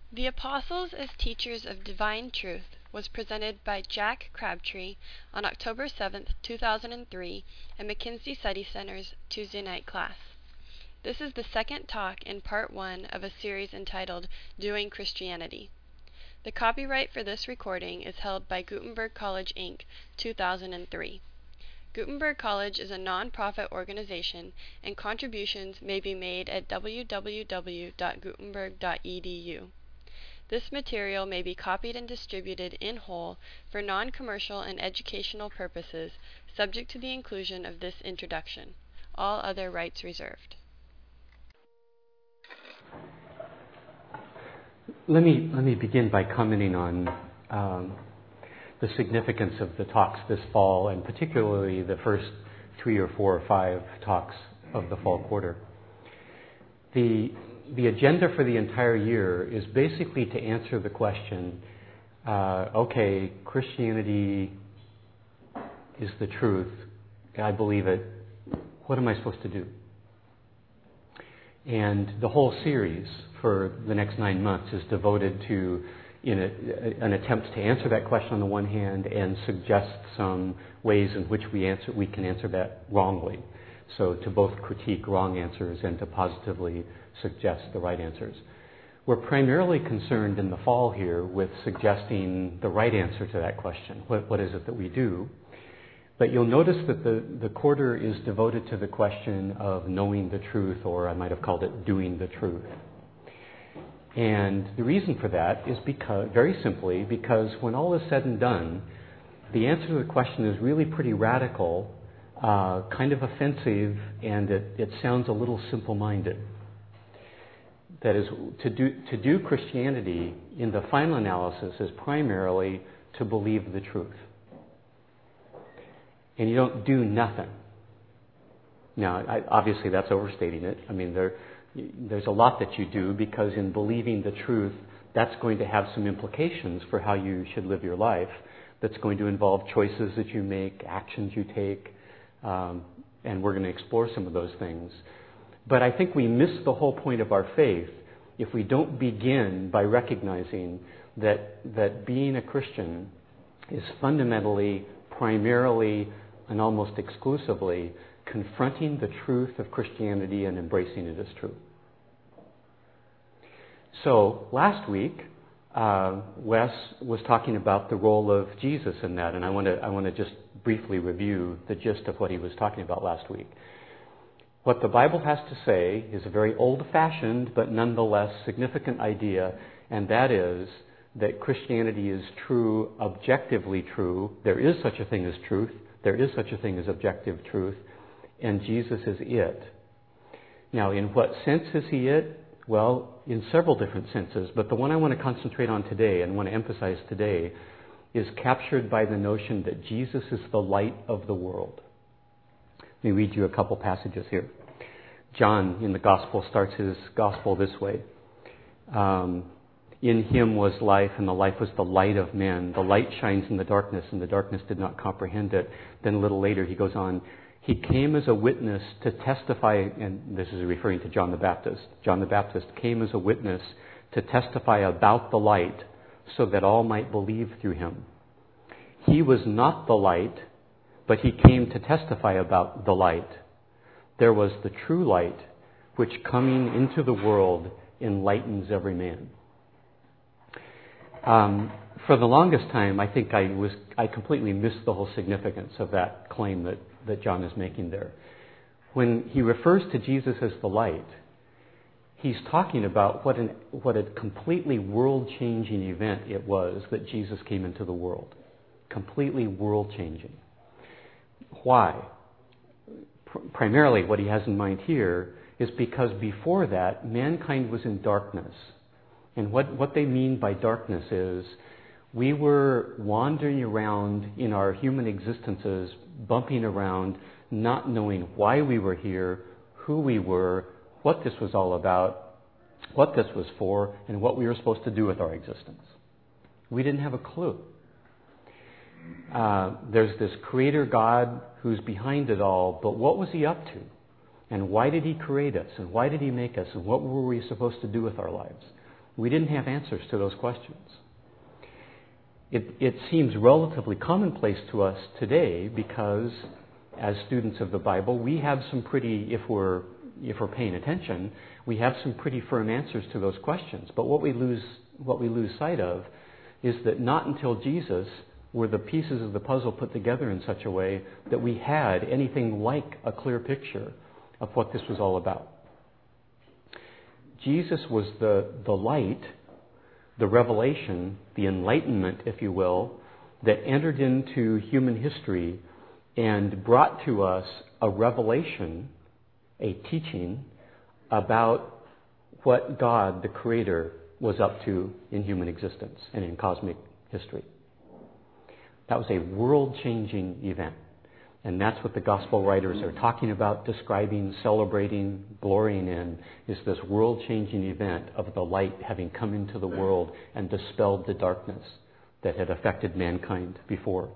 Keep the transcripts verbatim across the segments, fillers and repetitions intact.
The Apostles as Teachers of Divine Truth was presented by Jack Crabtree on October seventh, two thousand three, at McKinsey Study Center's Tuesday night class. This is the second talk in part one of a series entitled Doing Christianity. The copyright for this recording is held by Gutenberg College, Incorporated, two thousand three. Gutenberg College is a non-profit organization, and contributions may be made at w w w dot gutenberg dot e d u. This material may be copied and distributed in whole for non-commercial and educational purposes, subject to the inclusion of this introduction. All other rights reserved. Let me let me begin by commenting on um, the significance of the talks this fall, and particularly the first three or four or five talks of the fall quarter. The the agenda for the entire year is basically to answer the question: uh, okay, Christianity is the truth. I believe it. What am I supposed to do? And the whole series for the next nine months is devoted to in a, an attempt to answer that question on the one hand and suggest some ways in which we answer we can answer that wrongly. So to both critique wrong answers and to positively suggest the right answers. We're primarily concerned in the fall here with suggesting the right answer to that question. What, what is it that we do? But you'll notice that the, the quarter is devoted to the question of knowing the truth, or I might have called it doing the truth. And the reason for that is because, very simply, because when all is said and done, the answer to the question is really pretty radical, uh, kind of offensive, and it, it sounds a little simple-minded. That is, to do, to do Christianity in the final analysis is primarily to believe the truth. And you don't do nothing. Now, I, obviously that's overstating it. I mean, there, there's a lot that you do, because in believing the truth, that's going to have some implications for how you should live your life. That's going to involve choices that you make, actions you take, um, and we're going to explore some of those things. But I think we miss the whole point of our faith if we don't begin by recognizing that that being a Christian is fundamentally, primarily, and almost exclusively confronting the truth of Christianity and embracing it as true. So last week, uh, Wes was talking about the role of Jesus in that, and I want to I want to just briefly review the gist of what he was talking about last week. What the Bible has to say is a very old-fashioned but nonetheless significant idea, and that is that Christianity is true, objectively true. There is such a thing as truth. There is such a thing as objective truth, and Jesus is it. Now, in what sense is he it? Well, in several different senses, but the one I want to concentrate on today and want to emphasize today is captured by the notion that Jesus is the light of the world. Let me read you a couple passages here. John in the Gospel starts his Gospel this way. Um, In him was life, and the life was the light of men. The light shines in the darkness, and the darkness did not comprehend it. Then a little later he goes on, he came as a witness to testify, and this is referring to John the Baptist. John the Baptist came as a witness to testify about the light so that all might believe through him. He was not the light, but he came to testify about the light. There was the true light, which coming into the world enlightens every man. Um, for the longest time, I think I was I completely missed the whole significance of that claim that, that John is making there. When he refers to Jesus as the light, he's talking about what an what a completely world-changing event it was that Jesus came into the world. Completely world-changing. Why? Pr- primarily what he has in mind here is because before that, mankind was in darkness. And what, what they mean by darkness is we were wandering around in our human existences, bumping around, not knowing why we were here, who we were, what this was all about, what this was for, and what we were supposed to do with our existence. We didn't have a clue. Uh, there's this creator God who's behind it all, but what was he up to? And why did he create us? And why did he make us? And what were we supposed to do with our lives? We didn't have answers to those questions. It, it seems relatively commonplace to us today because, as students of the Bible, we have some pretty, if we're if we're paying attention, we have some pretty firm answers to those questions. But what we lose what we lose sight of is that not until Jesus were the pieces of the puzzle put together in such a way that we had anything like a clear picture of what this was all about. Jesus was the, the light, the revelation, the enlightenment, if you will, that entered into human history and brought to us a revelation, a teaching about what God, the Creator, was up to in human existence and in cosmic history. That was a world-changing event. And that's what the gospel writers are talking about, describing, celebrating, glorying in, is this world-changing event of the light having come into the world and dispelled the darkness that had affected mankind before.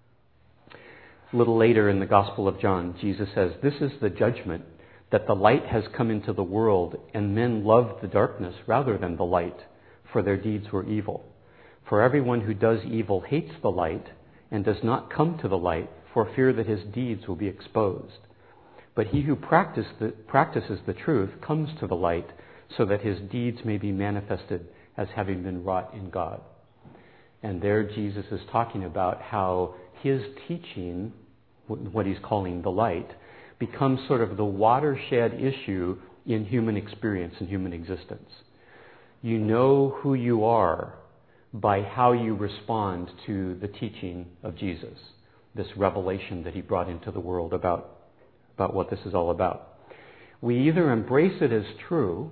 A little later in the Gospel of John, Jesus says, "This is the judgment, that the light has come into the world, and men loved the darkness rather than the light, for their deeds were evil. For everyone who does evil hates the light and does not come to the light, for fear that his deeds will be exposed. But he who practice the, practices the truth comes to the light, so that his deeds may be manifested as having been wrought in God." And there Jesus is talking about how his teaching, what he's calling the light, becomes sort of the watershed issue in human experience and human existence. You know who you are by how you respond to the teaching of Jesus, this revelation that he brought into the world about, about what this is all about. We either embrace it as true,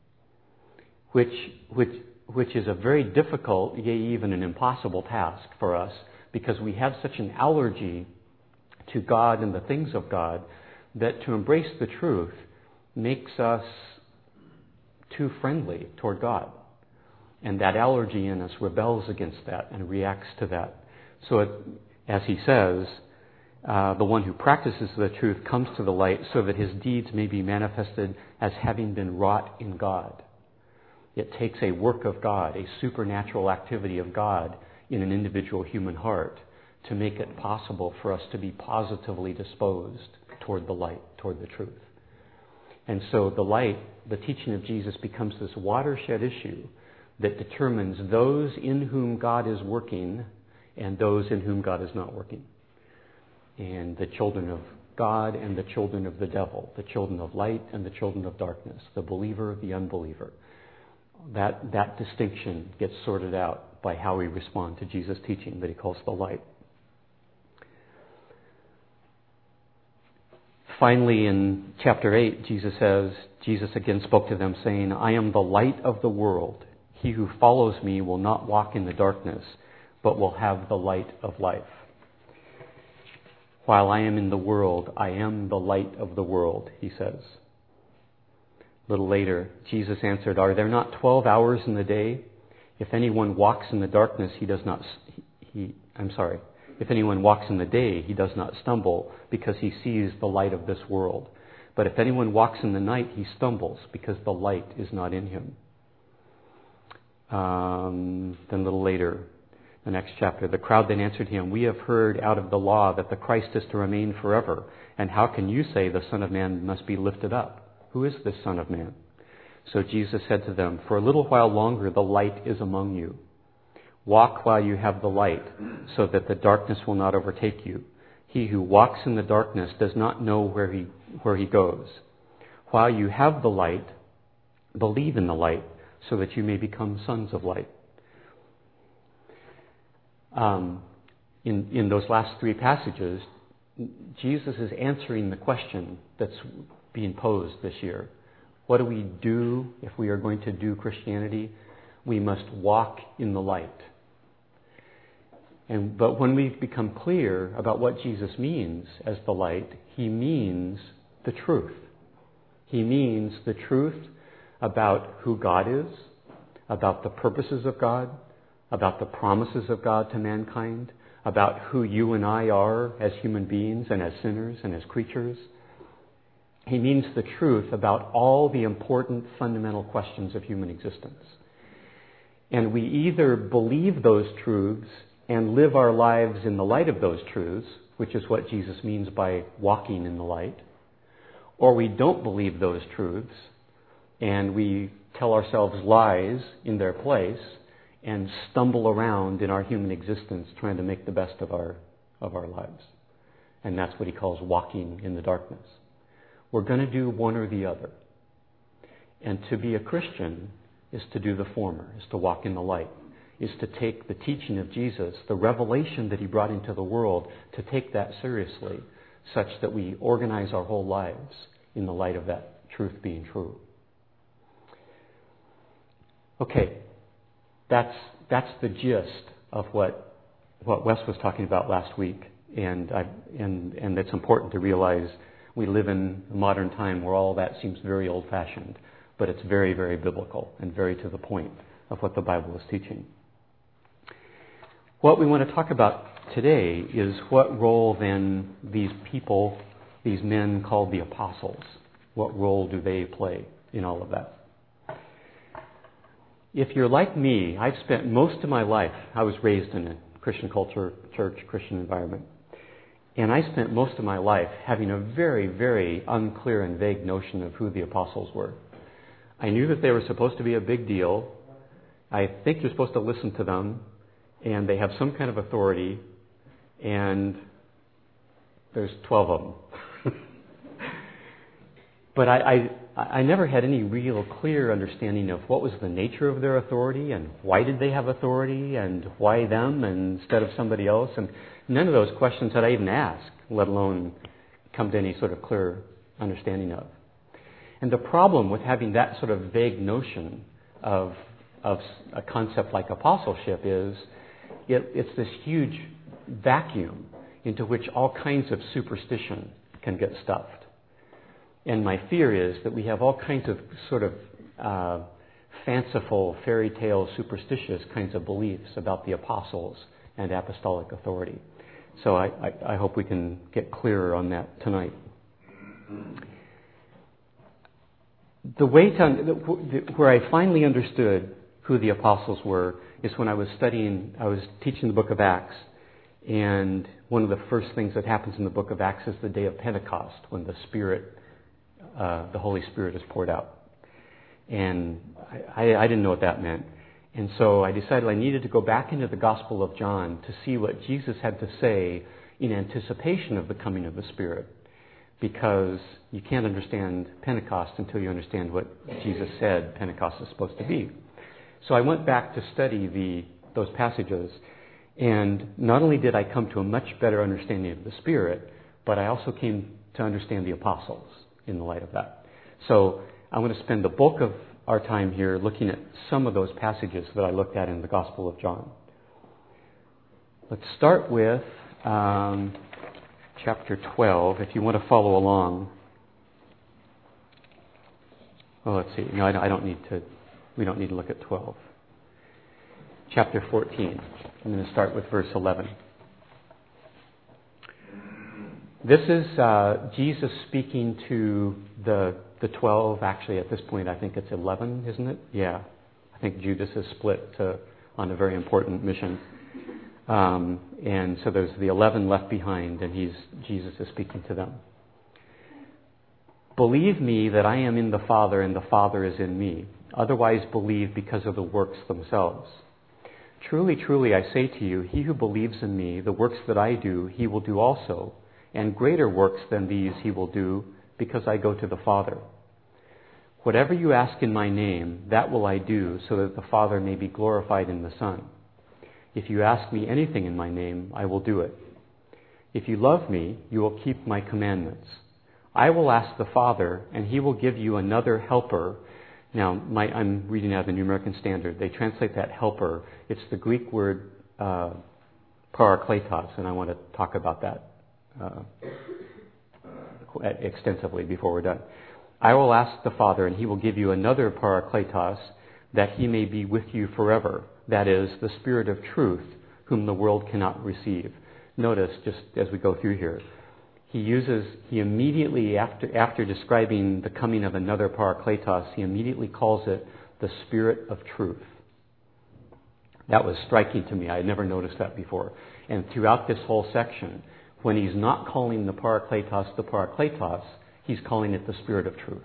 which, which, which is a very difficult, yea, even an impossible task for us, because we have such an allergy to God and the things of God, that to embrace the truth makes us too friendly toward God. And that allergy in us rebels against that and reacts to that. So it, as he says, uh, the one who practices the truth comes to the light so that his deeds may be manifested as having been wrought in God. It takes a work of God, a supernatural activity of God in an individual human heart to make it possible for us to be positively disposed toward the light, toward the truth. And so the light, the teaching of Jesus, becomes this watershed issue that determines those in whom God is working and those in whom God is not working. And the children of God and the children of the devil, the children of light and the children of darkness, the believer, the unbeliever. That, that distinction gets sorted out by how we respond to Jesus' teaching that he calls the light. Finally, in chapter eight, Jesus says, Jesus again spoke to them, saying, "I am the light of the world. He who follows me will not walk in the darkness, but will have the light of life. While I am in the world, I am the light of the world," he says. A little later, Jesus answered, "Are there not twelve hours in the day? If anyone walks in the darkness, he does not, he, I'm sorry, if anyone walks in the day, he does not stumble because he sees the light of this world. But if anyone walks in the night, he stumbles because the light is not in him." Um, then a little later, the next chapter, the crowd then answered him, "We have heard out of the law that the Christ is to remain forever. And how can you say the Son of Man must be lifted up? Who is this Son of Man?" So Jesus said to them, "For a little while longer the light is among you. Walk while you have the light, so that the darkness will not overtake you. He who walks in the darkness does not know where he, where he goes. While you have the light, believe in the light, so that you may become sons of light." Um, in, in those last three passages, Jesus is answering the question that's being posed this year. What do we do if we are going to do Christianity? We must walk in the light. And, but when we become clear about what Jesus means as the light, he means the truth. He means the truth about who God is, about the purposes of God, about the promises of God to mankind, about who you and I are as human beings and as sinners and as creatures. He means the truth about all the important fundamental questions of human existence. And we either believe those truths and live our lives in the light of those truths, which is what Jesus means by walking in the light, or we don't believe those truths and we tell ourselves lies in their place and stumble around in our human existence trying to make the best of our of our lives. And that's what he calls walking in the darkness. We're going to do one or the other. And to be a Christian is to do the former, is to walk in the light, is to take the teaching of Jesus, the revelation that he brought into the world, to take that seriously, such that we organize our whole lives in the light of that truth being true. Okay, that's that's the gist of what what Wes was talking about last week, and I, and and it's important to realize we live in a modern time where all that seems very old-fashioned, but it's very, very biblical and very to the point of what the Bible is teaching. What we want to talk about today is what role then these people, these men called the apostles, what role do they play in all of that? If you're like me, I've spent most of my life, I was raised in a Christian culture, church, Christian environment, and I spent most of my life having a very, very unclear and vague notion of who the apostles were. I knew that they were supposed to be a big deal. I think you're supposed to listen to them, and they have some kind of authority, and there's twelve of them. But I, I, I never had any real clear understanding of what was the nature of their authority, and why did they have authority, and why them instead of somebody else. And none of those questions had I even asked, let alone come to any sort of clear understanding of. And the problem with having that sort of vague notion of of a concept like apostleship is it, it's this huge vacuum into which all kinds of superstition can get stuffed. And my fear is that we have all kinds of sort of uh, fanciful, fairy tale, superstitious kinds of beliefs about the apostles and apostolic authority. So I, I, I hope we can get clearer on that tonight. The way to, where I finally understood who the apostles were is when I was studying, I was teaching the book of Acts, and one of the first things that happens in the book of Acts is the day of Pentecost, when the Spirit, uh, the Holy Spirit is poured out. And I, I, I didn't know what that meant. And so I decided I needed to go back into the Gospel of John to see what Jesus had to say in anticipation of the coming of the Spirit. Because you can't understand Pentecost until you understand what Jesus said Pentecost is supposed to be. So I went back to study the those passages, and not only did I come to a much better understanding of the Spirit, but I also came to understand the apostles in the light of that. So I'm going to spend the bulk of our time here looking at some of those passages that I looked at in the Gospel of John. Let's start with um, chapter twelve, if you want to follow along. Oh, let's see. No, I don't need to. We don't need to look at twelve. Chapter fourteen. I'm going to start with verse eleven. This is uh, Jesus speaking to the the twelve. Actually, at this point, I think it's eleven, isn't it? Yeah. I think Judas is split to, on a very important mission. Um, and so there's the eleven left behind, and he's Jesus is speaking to them. Believe me that I am in the Father, and the Father is in me. Otherwise believe because of the works themselves. Truly, truly, I say to you, he who believes in me, the works that I do, he will do also, and greater works than these he will do, because I go to the Father. Whatever you ask in my name, that will I do, so that the Father may be glorified in the Son. If you ask me anything in my name, I will do it. If you love me, you will keep my commandments. I will ask the Father, and he will give you another helper. Now, my, I'm reading out of the New American Standard. They translate that helper. It's the Greek word uh, parakletos, and I want to talk about that uh, extensively before we're done. I will ask the Father, and he will give you another parakletos, that he may be with you forever. That is, the Spirit of truth, whom the world cannot receive. Notice, just as we go through here, he uses, he immediately, after after describing the coming of another parakletos, he immediately calls it the Spirit of truth. That was striking to me. I had never noticed that before. And throughout this whole section, when he's not calling the Parakletos the Parakletos, he's calling it the Spirit of Truth.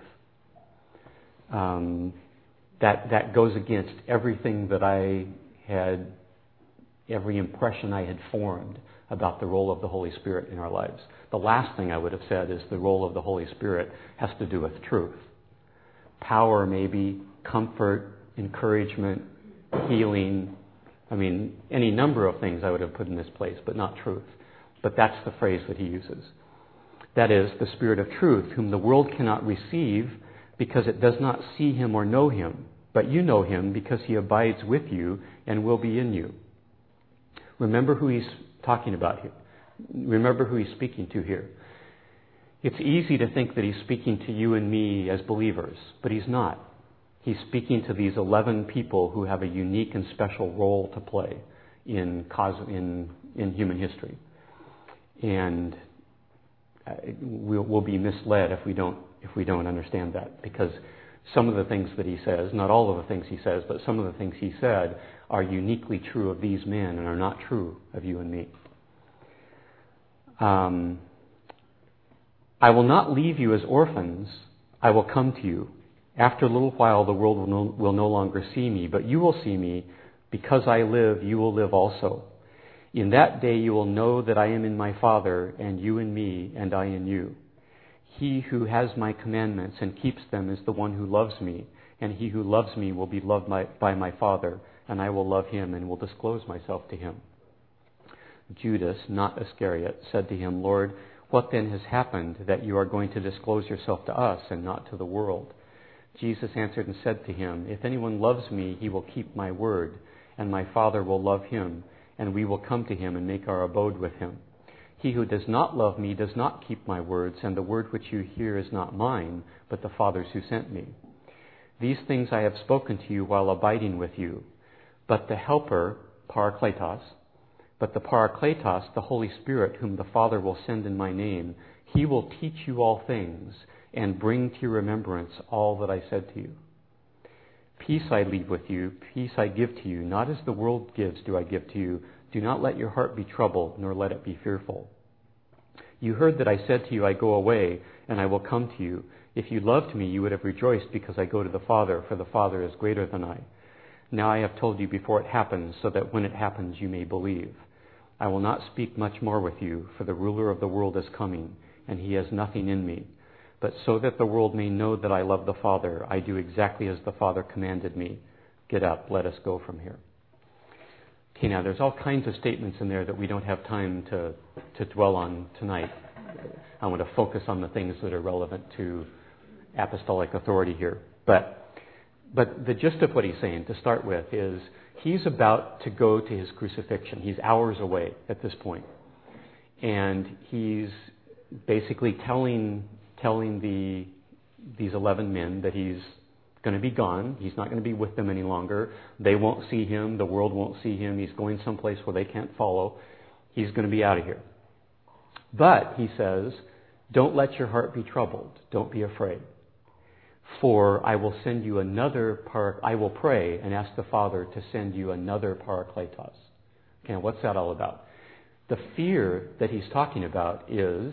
Um, that that goes against everything that I had, every impression I had formed about the role of the Holy Spirit in our lives. The last thing I would have said is the role of the Holy Spirit has to do with truth. Power, maybe, comfort, encouragement, healing. I mean, any number of things I would have put in this place, but not truth. But that's the phrase that he uses. That is, the Spirit of truth, whom the world cannot receive because it does not see him or know him. But you know him because he abides with you and will be in you. Remember who he's talking about here. Remember who he's speaking to here. It's easy to think that he's speaking to you and me as believers, but he's not. He's speaking to these eleven people who have a unique and special role to play in cause, in, in human history. And uh, we'll, we'll be misled if we don't if we don't understand that, because some of the things that he says, not all of the things he says, but some of the things he said are uniquely true of these men and are not true of you and me. Um, I will not leave you as orphans. I will come to you. After a little while, the world will no, will no longer see me, but you will see me. Because I live, you will live also. In that day you will know that I am in my Father, and you in me, and I in you. He who has my commandments and keeps them is the one who loves me, and he who loves me will be loved by, by my Father, and I will love him and will disclose myself to him. Judas, not Iscariot, said to him, Lord, what then has happened that you are going to disclose yourself to us and not to the world? Jesus answered and said to him, if anyone loves me, he will keep my word, and my Father will love him, and we will come to him and make our abode with him. He who does not love me does not keep my words, and the word which you hear is not mine, but the Father's who sent me. These things I have spoken to you while abiding with you. But the Helper, Parakletos, but the Parakletos, the Holy Spirit, whom the Father will send in my name, he will teach you all things and bring to your remembrance all that I said to you. Peace I leave with you, peace I give to you, not as the world gives do I give to you. Do not let your heart be troubled, nor let it be fearful. You heard that I said to you, I go away, and I will come to you. If you loved me, you would have rejoiced because I go to the Father, for the Father is greater than I. Now I have told you before it happens, so that when it happens you may believe. I will not speak much more with you, for the ruler of the world is coming, and he has nothing in me. But so that the world may know that I love the Father, I do exactly as the Father commanded me. Get up, let us go from here. Okay, now there's all kinds of statements in there that we don't have time to, to dwell on tonight. I want to focus on the things that are relevant to apostolic authority here. But, but the gist of what he's saying, to start with, is he's about to go to his crucifixion. He's hours away at this point. And he's basically telling telling the these eleven men that he's going to be gone. He's not going to be with them any longer. They won't see him. The world won't see him. He's going someplace where they can't follow. He's going to be out of here. But, he says, don't let your heart be troubled. Don't be afraid. For I will send you another, par- I will pray and ask the Father to send you another Parakletos. Okay, what's that all about? The fear that he's talking about is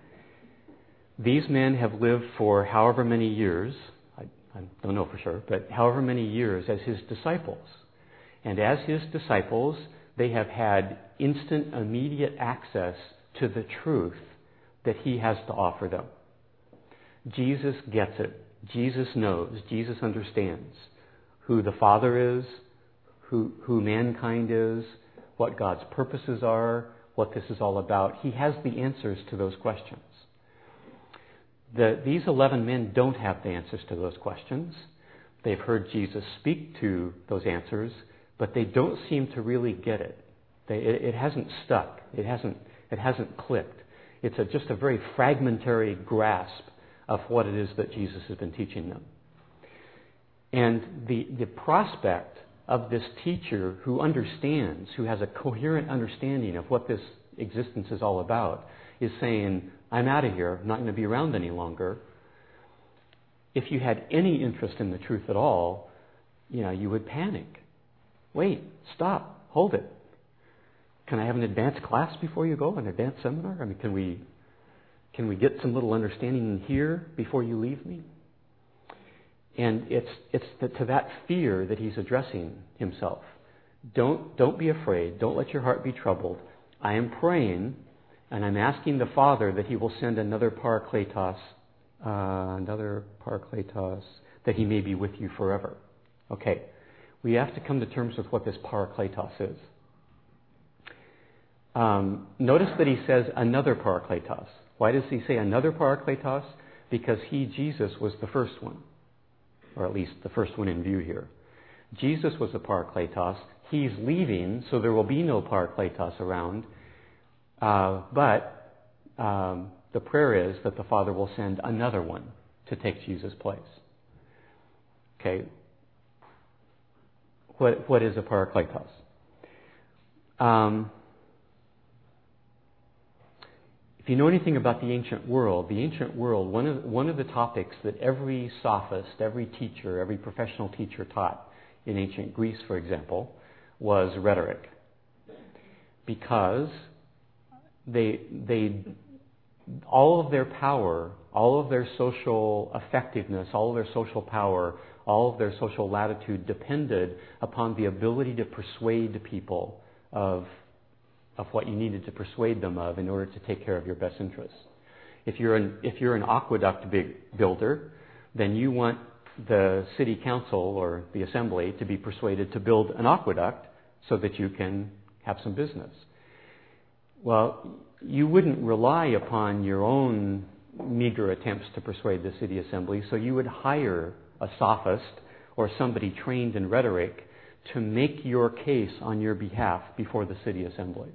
these men have lived for however many years, I, I don't know for sure, but however many years as his disciples. And as his disciples, they have had instant, immediate access to the truth that he has to offer them. Jesus gets it. Jesus knows. Jesus understands who the Father is, who, who mankind is, what God's purposes are, what this is all about. He has the answers to those questions. The, these eleven men don't have the answers to those questions. They've heard Jesus speak to those answers, but they don't seem to really get it. They, it, it hasn't stuck. It hasn't, it hasn't clicked. It's a, just a very fragmentary grasp of what it is that Jesus has been teaching them. And the, the prospect of this teacher who understands, who has a coherent understanding of what this existence is all about, is saying, I'm out of here, I'm not going to be around any longer. If you had any interest in the truth at all, you know, you would panic. Wait, stop, hold it. Can I have an advanced class before you go, an advanced seminar? I mean, can we can we get some little understanding here before you leave me? And it's it's the, to that fear that he's addressing himself. Don't don't be afraid. Don't let your heart be troubled. I am praying, and I'm asking the Father that He will send another Parakletos, uh, another Parakletos, that He may be with you forever. Okay, we have to come to terms with what this Parakletos is. Um, notice that he says another Parakletos. Why does he say another Parakletos? Because he, Jesus, was the first one, or at least the first one in view here. Jesus was a Parakletos. He's leaving, so there will be no Parakletos around. Uh, but um, the prayer is that the Father will send another one to take Jesus' place. Okay. What what is a Parakletos? Um, if you know anything about the ancient world, the ancient world, one of one of the topics that every sophist, every teacher, every professional teacher taught in ancient Greece, for example, was rhetoric, because they they all of their power, all of their social effectiveness, all of their social power, all of their social latitude depended upon the ability to persuade people of of what you needed to persuade them of in order to take care of your best interests. If you're an if you're an aqueduct big builder, then you want the city council or the assembly to be persuaded to build an aqueduct so that you can have some business. Well, you wouldn't rely upon your own meager attempts to persuade the city assembly, so you would hire a sophist or somebody trained in rhetoric to make your case on your behalf before the city assembly.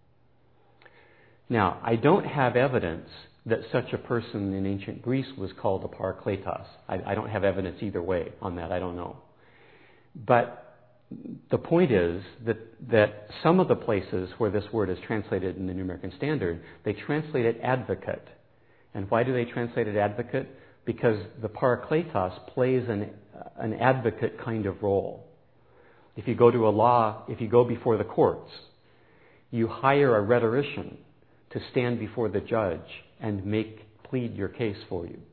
Now, I don't have evidence that such a person in ancient Greece was called a Parakletos. I, I don't have evidence either way on that. I don't know. But the point is that, that some of the places where this word is translated in the New American Standard, they translate it advocate. And why do they translate it advocate? Because the Parakletos plays an, an advocate kind of role. If you go to a law, if you go before the courts, you hire a rhetorician to stand before the judge and make plead your case for you.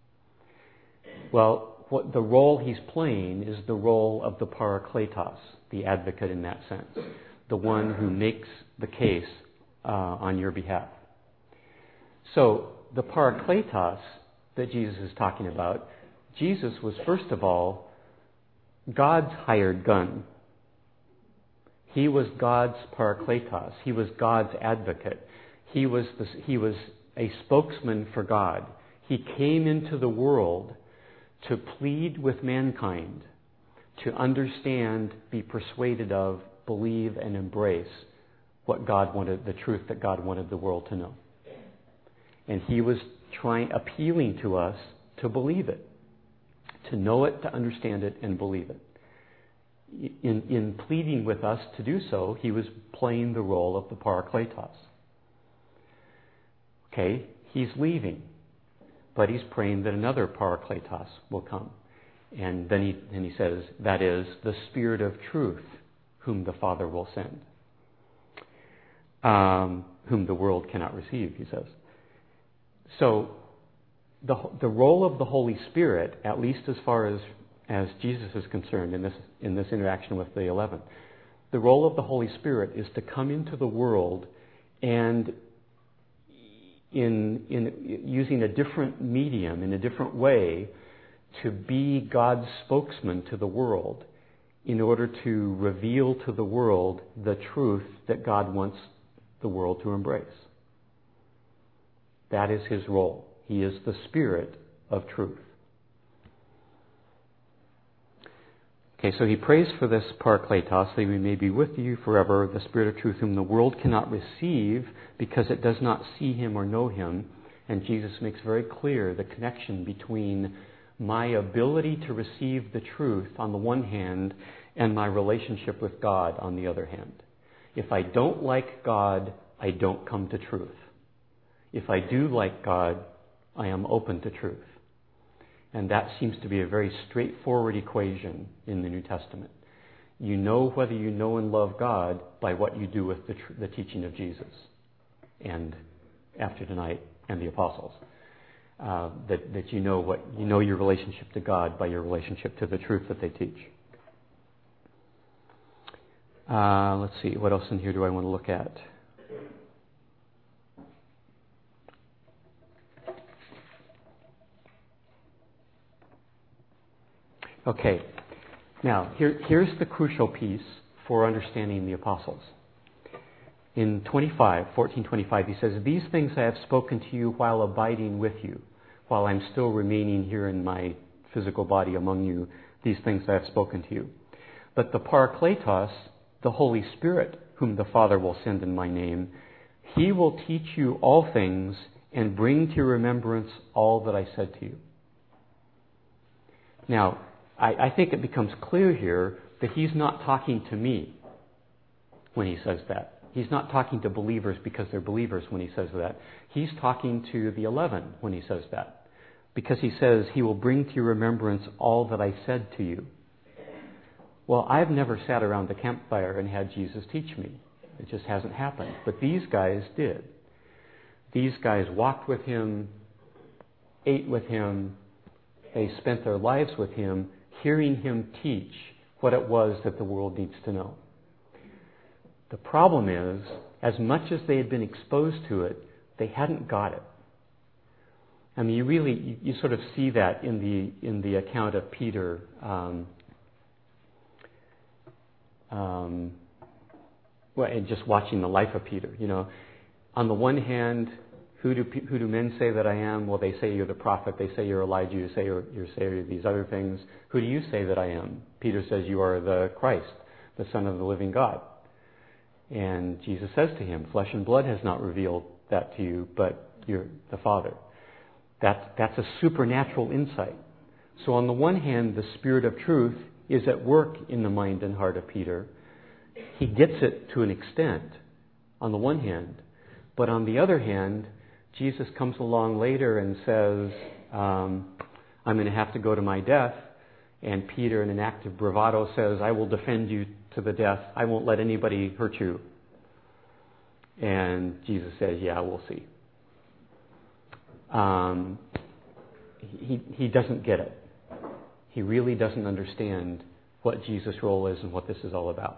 Well, what the role he's playing is the role of the Parakletos, the advocate in that sense, the one who makes the case uh, on your behalf. So the Parakletos that Jesus is talking about, Jesus was first of all God's hired gun. He was God's Parakletos. He was God's advocate. He was the, he was a spokesman for God. He came into the world to plead with mankind, to understand, be persuaded of, believe, and embrace what God wanted, the truth that God wanted the world to know. And he was trying, appealing to us to believe it, to know it, to understand it, and believe it. In, in pleading with us to do so, he was playing the role of the Parakletos. Okay, he's leaving, but he's praying that another Parakletos will come. And then he, and he says, that is, the Spirit of truth, whom the Father will send, um, whom the world cannot receive, he says. So, the, the role of the Holy Spirit, at least as far as, as Jesus is concerned in this, in this interaction with the eleven, the role of the Holy Spirit is to come into the world and in, in using a different medium, in a different way, to be God's spokesman to the world in order to reveal to the world the truth that God wants the world to embrace. That is his role. He is the Spirit of truth. Okay, so he prays for this Parakletos, that he may be with you forever, the Spirit of truth, whom the world cannot receive because it does not see him or know him. And Jesus makes very clear the connection between my ability to receive the truth on the one hand and my relationship with God on the other hand. If I don't like God, I don't come to truth. If I do like God, I am open to truth. And that seems to be a very straightforward equation in the New Testament. You know whether you know and love God by what you do with the, tr- the teaching of Jesus and after tonight and the apostles. Uh, that, that you know what you know your relationship to God by your relationship to the truth that they teach. Uh, let's see, what else in here do I want to look at? Okay, now here, here's the crucial piece for understanding the apostles. In twenty-five, fourteen twenty-five, he says, "These things I have spoken to you while abiding with you, while I'm still remaining here in my physical body among you. These things I have spoken to you. But the Parakletos, the Holy Spirit, whom the Father will send in my name, he will teach you all things and bring to your remembrance all that I said to you." Now, I, I think it becomes clear here that he's not talking to me when he says that. He's not talking to believers because they're believers when he says that. He's talking to the eleven when he says that. Because he says, he will bring to your remembrance all that I said to you. Well, I've never sat around the campfire and had Jesus teach me. It just hasn't happened. But these guys did. These guys walked with him, ate with him, they spent their lives with him, hearing him teach what it was that the world needs to know. The problem is, as much as they had been exposed to it, they hadn't got it. I mean, you really, you, you sort of see that in the in the account of Peter. Um, um, well, and just watching the life of Peter, you know, on the one hand, who do who do men say that I am? Well, they say you're the prophet. They say you're Elijah. You say you're, you say you're these other things. Who do you say that I am? Peter says you are the Christ, the Son of the living God. And Jesus says to him, "Flesh and blood has not revealed that to you, but you're the Father." That, that's a supernatural insight. So on the one hand, the Spirit of truth is at work in the mind and heart of Peter. He gets it to an extent, on the one hand. But on the other hand, Jesus comes along later and says, um, "I'm going to have to go to my death." And Peter, in an act of bravado, says, "I will defend you to the death. I won't let anybody hurt you." And Jesus says, "Yeah, we'll see." Um, he, he doesn't get it. He really doesn't understand what Jesus' role is and what this is all about.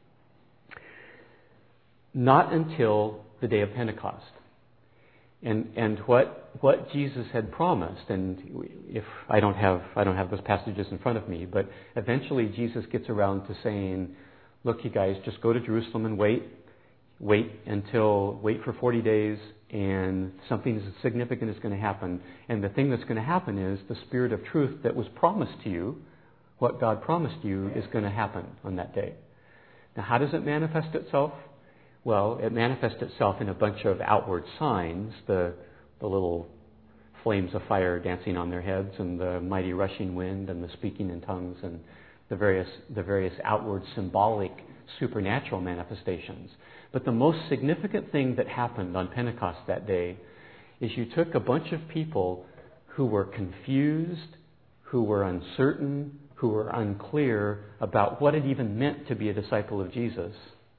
Not until the day of Pentecost. And and what what Jesus had promised, and if I don't have I don't have those passages in front of me, but eventually Jesus gets around to saying, "Look, you guys, just go to Jerusalem and wait, wait until wait for forty days, and something significant is going to happen. And the thing that's going to happen is the Spirit of truth that was promised to you, what God promised you, is going to happen on that day." Now, how does it manifest itself? Well, it manifests itself in a bunch of outward signs, the, the little flames of fire dancing on their heads, and the mighty rushing wind, and the speaking in tongues, and the various, the various outward symbolic supernatural manifestations. But the most significant thing that happened on Pentecost that day is you took a bunch of people who were confused, who were uncertain, who were unclear about what it even meant to be a disciple of Jesus,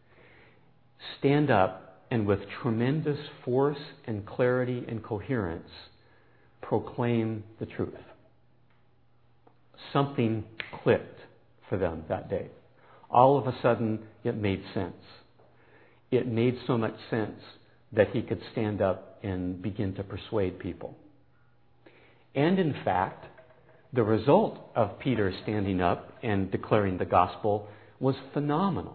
stand up and with tremendous force and clarity and coherence proclaim the truth. Something clicked for them that day. All of a sudden, it made sense. It made so much sense that he could stand up and begin to persuade people. And in fact, the result of Peter standing up and declaring the gospel was phenomenal.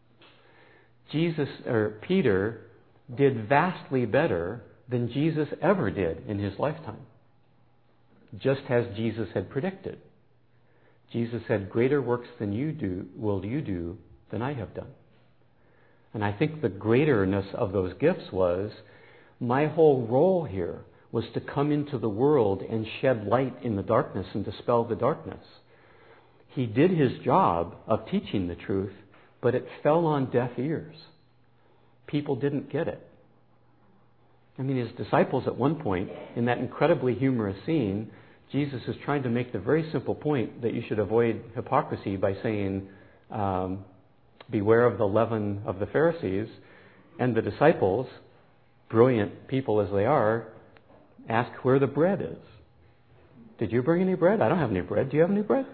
Jesus or Peter did vastly better than Jesus ever did in his lifetime, just as Jesus had predicted. Jesus said, "Greater works than you do will you do than I have done." And I think the greaterness of those gifts was, my whole role here was to come into the world and shed light in the darkness and dispel the darkness. He did his job of teaching the truth, but it fell on deaf ears. People didn't get it. I mean, his disciples at one point, in that incredibly humorous scene, Jesus is trying to make the very simple point that you should avoid hypocrisy by saying, um, beware of the leaven of the Pharisees, and the disciples, brilliant people as they are, ask where the bread is. Did you bring any bread? I don't have any bread. Do you have any bread?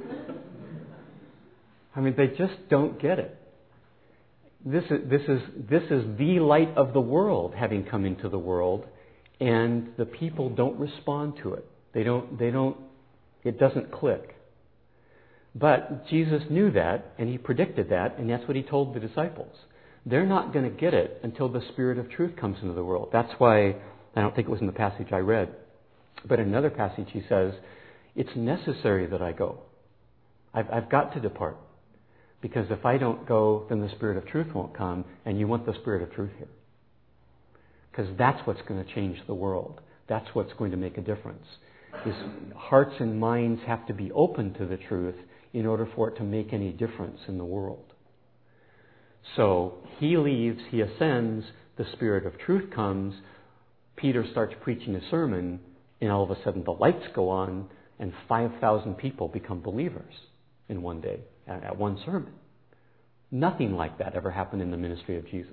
I mean, they just don't get it. This is, this is, this is the light of the world having come into the world, and the people don't respond to it. They don't, they don't, it doesn't click. But Jesus knew that, and he predicted that, and that's what he told the disciples. They're not going to get it until the Spirit of truth comes into the world. That's why, I don't think it was in the passage I read, but in another passage he says, it's necessary that I go. I've, I've got to depart. Because if I don't go, then the Spirit of truth won't come, and you want the Spirit of truth here. Because that's what's going to change the world. That's what's going to make a difference. Is hearts and minds have to be open to the truth in order for it to make any difference in the world. So he leaves, he ascends, the Spirit of truth comes, Peter starts preaching a sermon, and all of a sudden the lights go on, and five thousand people become believers in one day, at one sermon. Nothing like that ever happened in the ministry of Jesus.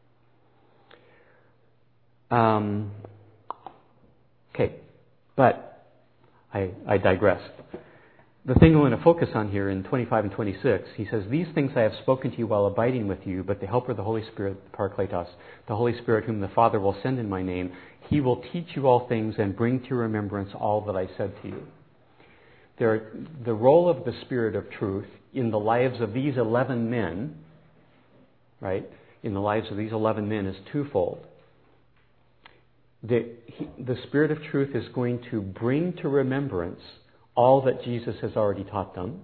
Um, okay, but I, I digress. The thing I want to focus on here in twenty-five and twenty-six, he says, these things I have spoken to you while abiding with you, but the Helper, the Holy Spirit, Parakletos, the Holy Spirit whom the Father will send in my name, he will teach you all things and bring to your remembrance all that I said to you. There, the role of the Spirit of truth in the lives of these eleven men, right, in the lives of these eleven men is twofold. The, he, the Spirit of truth is going to bring to remembrance all that Jesus has already taught them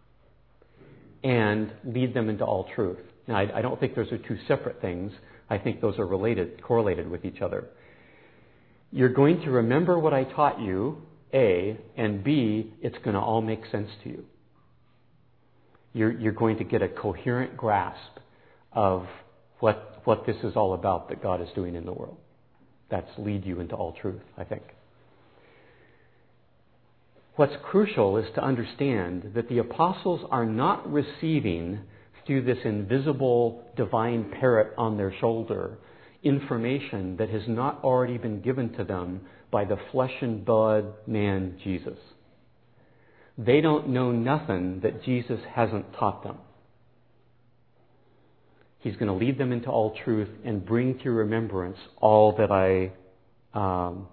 and lead them into all truth. Now, I, I don't think those are two separate things. I think those are related, correlated with each other. You're going to remember what I taught you, A, and B, it's going to all make sense to you. You're, you're going to get a coherent grasp of what, what this is all about that God is doing in the world. That's lead you into all truth, I think. What's crucial is to understand that the apostles are not receiving through this invisible divine parrot on their shoulder information that has not already been given to them by the flesh and blood man Jesus. They don't know nothing that Jesus hasn't taught them. He's going to lead them into all truth and bring to remembrance all that I um,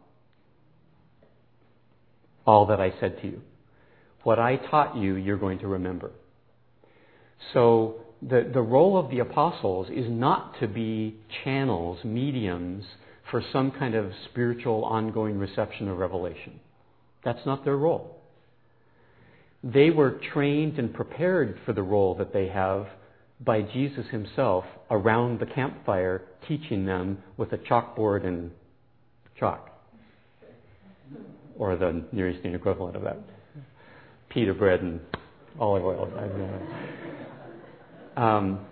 all that I said to you. What I taught you, you're going to remember. So the, the role of the apostles is not to be channels, mediums, for some kind of spiritual ongoing reception of revelation. That's not their role. They were trained and prepared for the role that they have by Jesus himself around the campfire, teaching them with a chalkboard and chalk. Or the Near Eastern equivalent of that. Pita bread and olive oil. Um,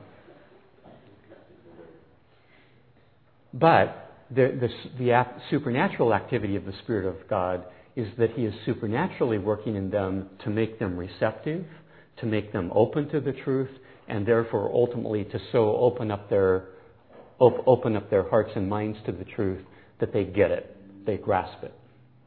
but the, the, the supernatural activity of the Spirit of God is that he is supernaturally working in them to make them receptive, to make them open to the truth, and therefore ultimately to so open up their op- open up their hearts and minds to the truth that they get it, they grasp it.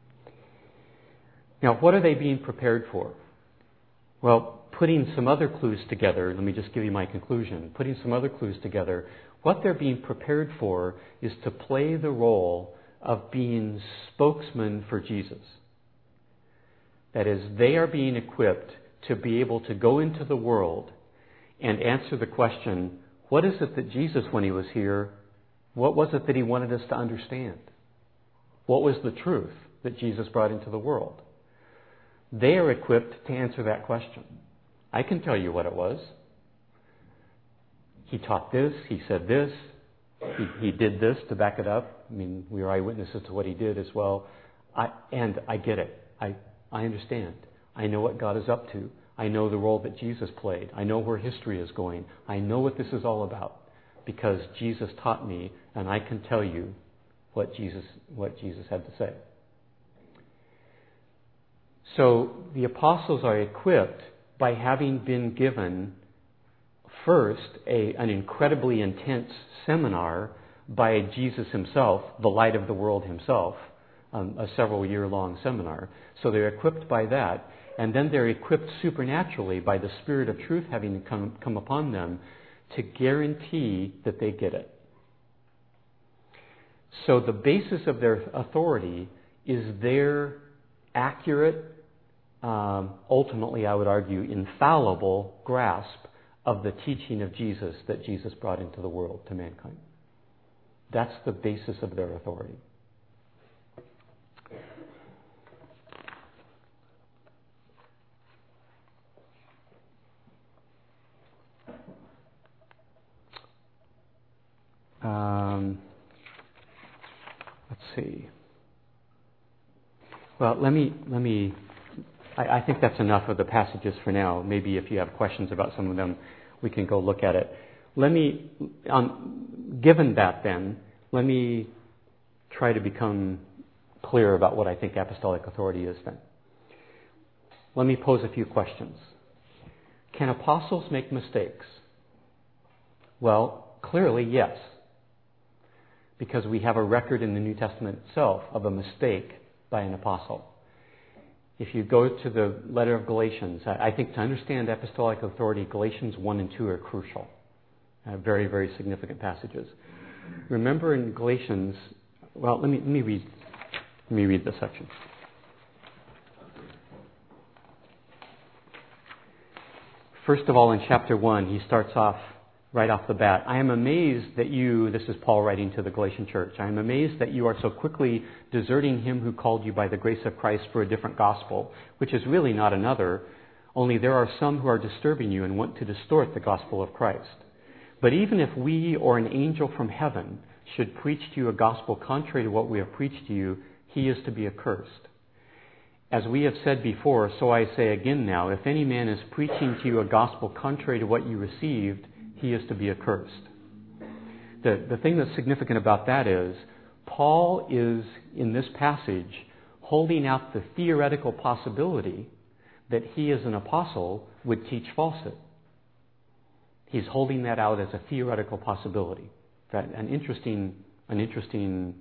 Now, what are they being prepared for? Well, putting some other clues together, let me just give you my conclusion. Putting some other clues together, what they're being prepared for is to play the role of being spokesmen for Jesus. That is, they are being equipped to be able to go into the world and answer the question, what is it that Jesus, when he was here, what was it that he wanted us to understand? What was the truth that Jesus brought into the world? They are equipped to answer that question. I can tell you what it was. He taught this, he said this, he, he did this to back it up. I mean, we are eyewitnesses to what he did as well. I, and I get it. I, I understand. I know what God is up to. I know the role that Jesus played. I know where history is going. I know what this is all about because Jesus taught me, and I can tell you what Jesus, what Jesus had to say. So the apostles are equipped by having been given First, a, an incredibly intense seminar by Jesus himself, the light of the world himself, um, a several year-long seminar. So they're equipped by that, and then they're equipped supernaturally by the Spirit of truth having come, come upon them to guarantee that they get it. So the basis of their authority is their accurate, um, ultimately I would argue infallible grasp of the teaching of Jesus that Jesus brought into the world to mankind. That's the basis of their authority. Um, let's see. Well, let me let me. I, I think that's enough of the passages for now. Maybe if you have questions about some of them, we can go look at it. Let me, um, given that, then let me try to become clear about what I think apostolic authority is. Then, let me pose a few questions. Can apostles make mistakes? Well, clearly, yes. Because we have a record in the New Testament itself of a mistake by an apostle. If you go to the letter of Galatians, I think to understand apostolic authority, Galatians one and two are crucial. Uh, very, very significant passages. Remember in Galatians, well, let me let me read let me read this section. First of all, in chapter one, he starts off right off the bat. I am amazed that you, this is Paul writing to the Galatian church, I am amazed that you are so quickly deserting him who called you by the grace of Christ for a different gospel, which is really not another, only there are some who are disturbing you and want to distort the gospel of Christ. But even if we or an angel from heaven should preach to you a gospel contrary to what we have preached to you, he is to be accursed. As we have said before, so I say again now, if any man is preaching to you a gospel contrary to what you received, he is to be accursed. The, the thing that's significant about that is, Paul is, in this passage, holding out the theoretical possibility that he as an apostle would teach falsehood. He's holding that out as a theoretical possibility. An interesting, an interesting,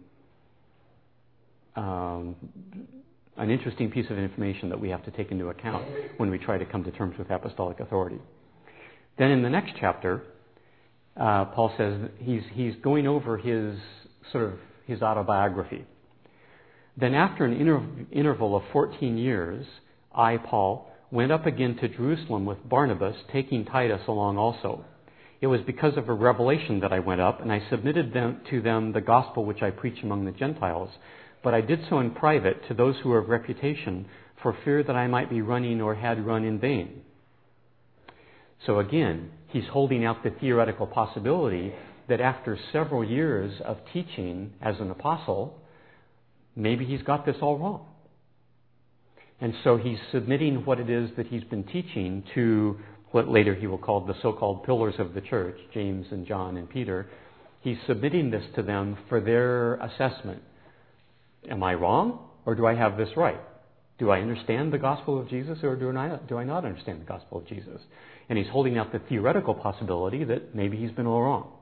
um, an interesting piece of information that we have to take into account when we try to come to terms with apostolic authority. Then in the next chapter, uh, Paul says he's he's going over his sort of his autobiography. Then after an inter- interval of fourteen years, I, Paul, went up again to Jerusalem with Barnabas, taking Titus along also. It was because of a revelation that I went up, and I submitted them, to them the gospel which I preach among the Gentiles. But I did so in private to those who were of reputation, for fear that I might be running or had run in vain. So again, he's holding out the theoretical possibility that after several years of teaching as an apostle, maybe he's got this all wrong. And so he's submitting what it is that he's been teaching to what later he will call the so-called pillars of the church, James and John and Peter. He's submitting this to them for their assessment. Am I wrong, or do I have this right? Do I understand the gospel of Jesus, or do I, do I not understand the gospel of Jesus? And he's holding out the theoretical possibility that maybe he's been all wrong.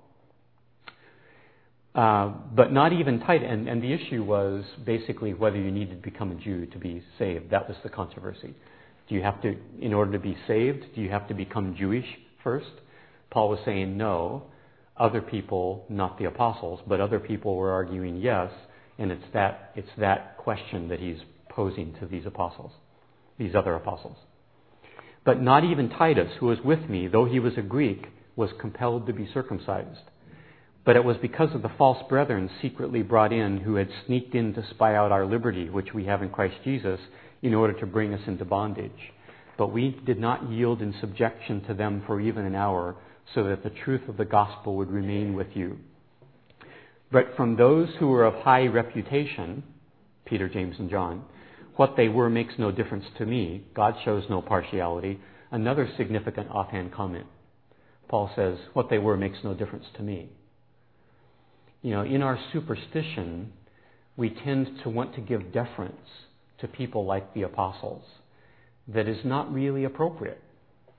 Uh, but not even tight. And, and the issue was basically whether you needed to become a Jew to be saved. That was the controversy. Do you have to, in order to be saved, do you have to become Jewish first? Paul was saying no. Other people, not the apostles, but other people were arguing yes. And it's that it's that question that he's posing to these apostles, these other apostles. But not even Titus, who was with me, though he was a Greek, was compelled to be circumcised. But it was because of the false brethren secretly brought in, who had sneaked in to spy out our liberty, which we have in Christ Jesus, in order to bring us into bondage. But we did not yield in subjection to them for even an hour, so that the truth of the gospel would remain with you. But from those who were of high reputation, Peter, James, and John, what they were makes no difference to me. God shows no partiality. Another significant offhand comment. Paul says, what they were makes no difference to me. You know, in our superstition, we tend to want to give deference to people like the apostles that is not really appropriate.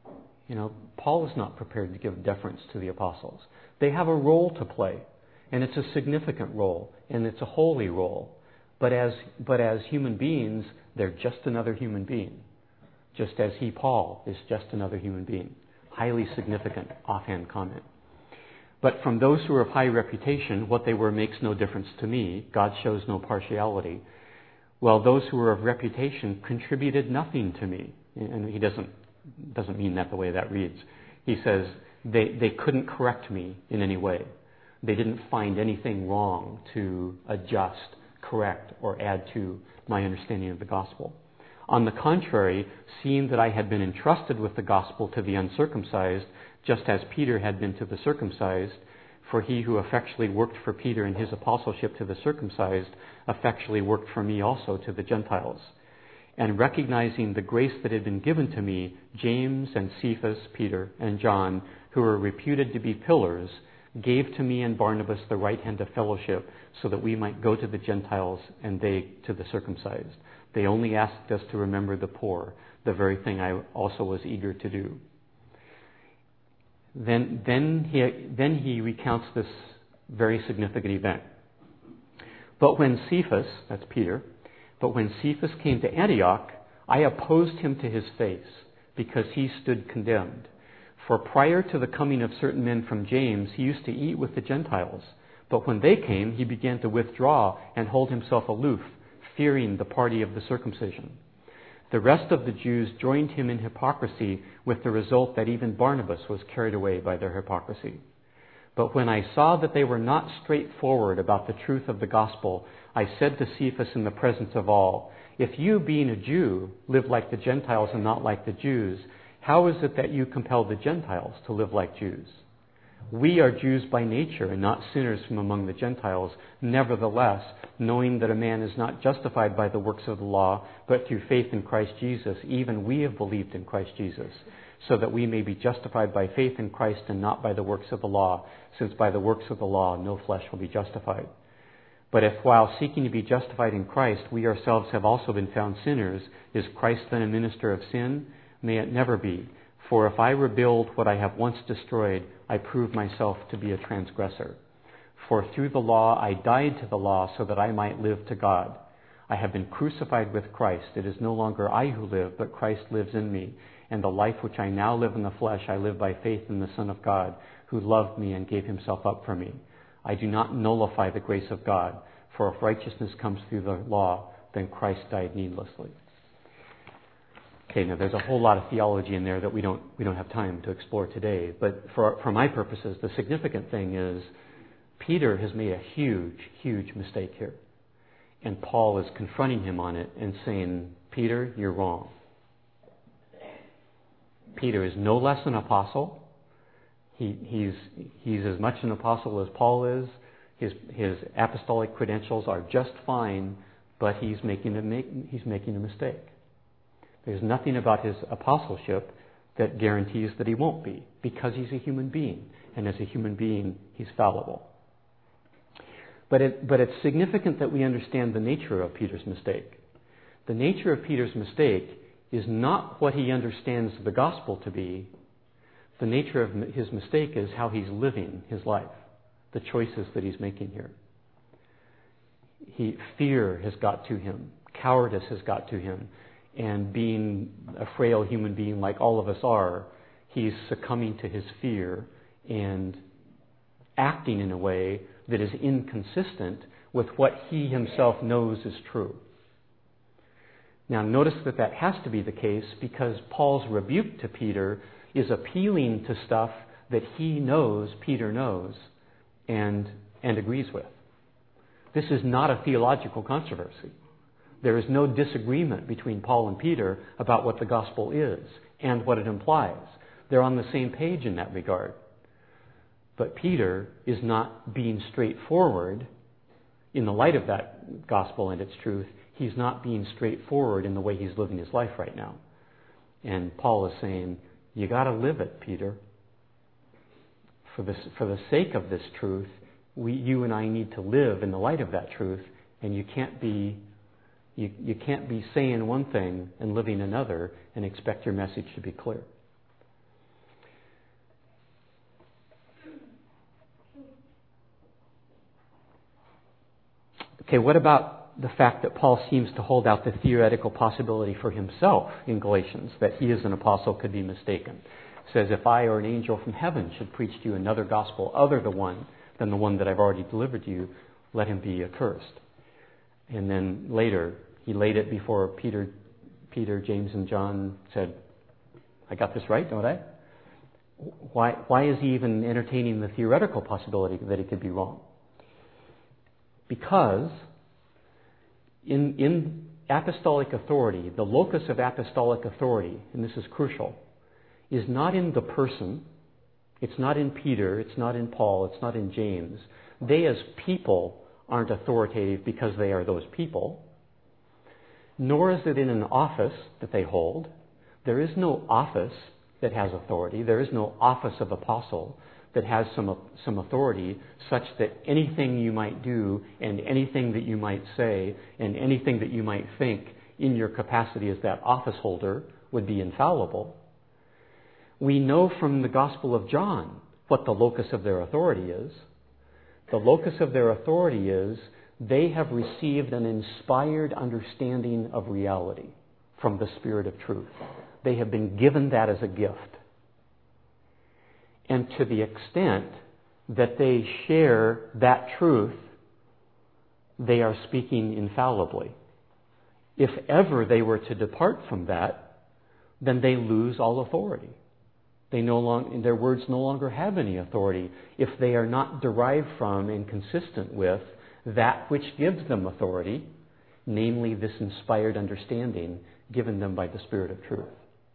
You know, Paul is not prepared to give deference to the apostles. They have a role to play, and it's a significant role, and it's a holy role. But as but as human beings, they're just another human being, just as he, Paul, is just another human being. Highly significant offhand comment. But from those who are of high reputation, what they were makes no difference to me. God shows no partiality. While those who were of reputation contributed nothing to me. And he doesn't doesn't mean that the way that reads. He says they, they couldn't correct me in any way. They didn't find anything wrong to adjust, correct, or add to my understanding of the gospel. On the contrary, seeing that I had been entrusted with the gospel to the uncircumcised, just as Peter had been to the circumcised, for he who effectually worked for Peter in his apostleship to the circumcised effectually worked for me also to the Gentiles. And recognizing the grace that had been given to me, James and Cephas, Peter, and John, who were reputed to be pillars, gave to me and Barnabas the right hand of fellowship, so that we might go to the Gentiles and they to the circumcised. They only asked us to remember the poor, the very thing I also was eager to do. Then, then, he, then he recounts this very significant event. But when Cephas, that's Peter, but when Cephas came to Antioch, I opposed him to his face, because he stood condemned. For prior to the coming of certain men from James, he used to eat with the Gentiles. But when they came, he began to withdraw and hold himself aloof, fearing the party of the circumcision. The rest of the Jews joined him in hypocrisy, with the result that even Barnabas was carried away by their hypocrisy. But when I saw that they were not straightforward about the truth of the gospel, I said to Cephas in the presence of all, if you, being a Jew, live like the Gentiles and not like the Jews, how is it that you compel the Gentiles to live like Jews? We are Jews by nature and not sinners from among the Gentiles. Nevertheless, knowing that a man is not justified by the works of the law, but through faith in Christ Jesus, even we have believed in Christ Jesus, so that we may be justified by faith in Christ and not by the works of the law, since by the works of the law no flesh will be justified. But if while seeking to be justified in Christ, we ourselves have also been found sinners, is Christ then a minister of sin? May it never be. For if I rebuild what I have once destroyed, I prove myself to be a transgressor. For through the law I died to the law so that I might live to God. I have been crucified with Christ. It is no longer I who live, but Christ lives in me. And the life which I now live in the flesh, I live by faith in the Son of God, who loved me and gave himself up for me. I do not nullify the grace of God, for if righteousness comes through the law, then Christ died needlessly. Okay, now there's a whole lot of theology in there that we don't we don't have time to explore today. But for for my purposes, the significant thing is Peter has made a huge, huge mistake here. And Paul is confronting him on it and saying, Peter, you're wrong. Peter is no less an apostle. He, he's he's as much an apostle as Paul is. His his apostolic credentials are just fine, but he's making a make, he's making a mistake. There's nothing about his apostleship that guarantees that he won't be, because he's a human being, and as a human being, he's fallible. But it, but it's significant that we understand the nature of Peter's mistake. The nature of Peter's mistake is not what he understands the gospel to be. The nature of his mistake is how he's living his life, the choices that he's making here. He, fear has got to him. Cowardice has got to him. And being a frail human being like all of us are, he's succumbing to his fear and acting in a way that is inconsistent with what he himself knows is true. Now notice that that has to be the case because Paul's rebuke to Peter is appealing to stuff that he knows Peter knows and, and agrees with. This is not a theological controversy. There is no disagreement between Paul and Peter about what the gospel is and what it implies. They're on the same page in that regard. But Peter is not being straightforward in the light of that gospel and its truth. He's not being straightforward in the way he's living his life right now. And Paul is saying, you got to live it, Peter. For the, for the sake of this truth, we, you and I need to live in the light of that truth, and you can't be You, you can't be saying one thing and living another and expect your message to be clear. Okay, what about the fact that Paul seems to hold out the theoretical possibility for himself in Galatians, that he as an apostle could be mistaken? It says, if I or an angel from heaven should preach to you another gospel other than one than the one that I've already delivered to you, let him be accursed. And then later, he laid it before Peter, Peter, James, and John, said, I got this right, don't I? Why, why is he even entertaining the theoretical possibility that he could be wrong? Because in, in apostolic authority, the locus of apostolic authority, and this is crucial, is not in the person. It's not in Peter. It's not in Paul. It's not in James. They as people aren't authoritative because they are those people. Nor is it in an office that they hold. There is no office that has authority. There is no office of apostle that has some some authority such that anything you might do and anything that you might say and anything that you might think in your capacity as that office holder would be infallible. We know from the Gospel of John what the locus of their authority is. The locus of their authority is they have received an inspired understanding of reality from the Spirit of truth. They have been given that as a gift. And to the extent that they share that truth, they are speaking infallibly. If ever they were to depart from that, then they lose all authority. They no long, their words no longer have any authority if they are not derived from and consistent with that which gives them authority, namely this inspired understanding given them by the Spirit of truth.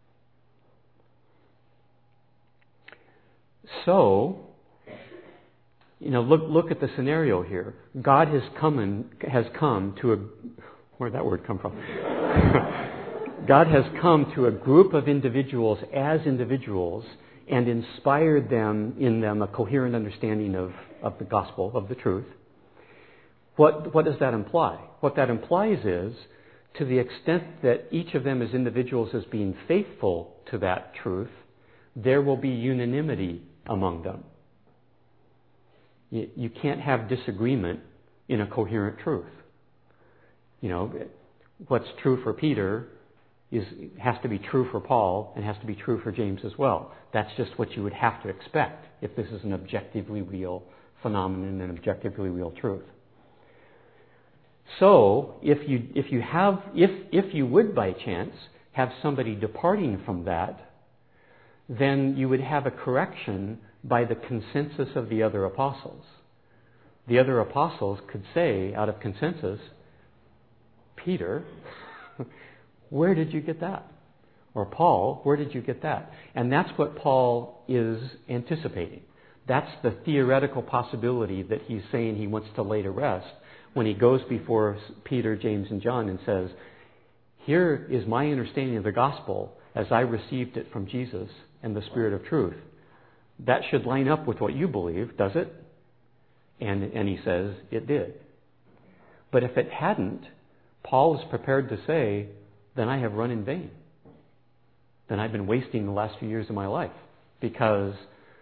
So, you know, look look at the scenario here. God has come and has come to a where'd that word come from? God has come to a group of individuals as individuals and inspired them in them a coherent understanding of, of the gospel, of the truth. What what does that imply? What that implies is, to the extent that each of them as individuals is being faithful to that truth, there will be unanimity among them. You, you can't have disagreement in a coherent truth. You know, what's true for Peter is has to be true for Paul and has to be true for James as well. That's just what you would have to expect if this is an objectively real phenomenon and objectively real truth. So, if you if you have if if you would by chance have somebody departing from that, then you would have a correction by the consensus of the other apostles. The other apostles could say, out of consensus, Peter, where did you get that? Or Paul, where did you get that? And that's what Paul is anticipating. That's the theoretical possibility that he's saying he wants to lay to rest when he goes before Peter, James, and John and says, here is my understanding of the gospel as I received it from Jesus and the Spirit of truth. That should line up with what you believe, does it? And, and he says, it did. But if it hadn't, Paul is prepared to say, then I have run in vain. Then I've been wasting the last few years of my life. Because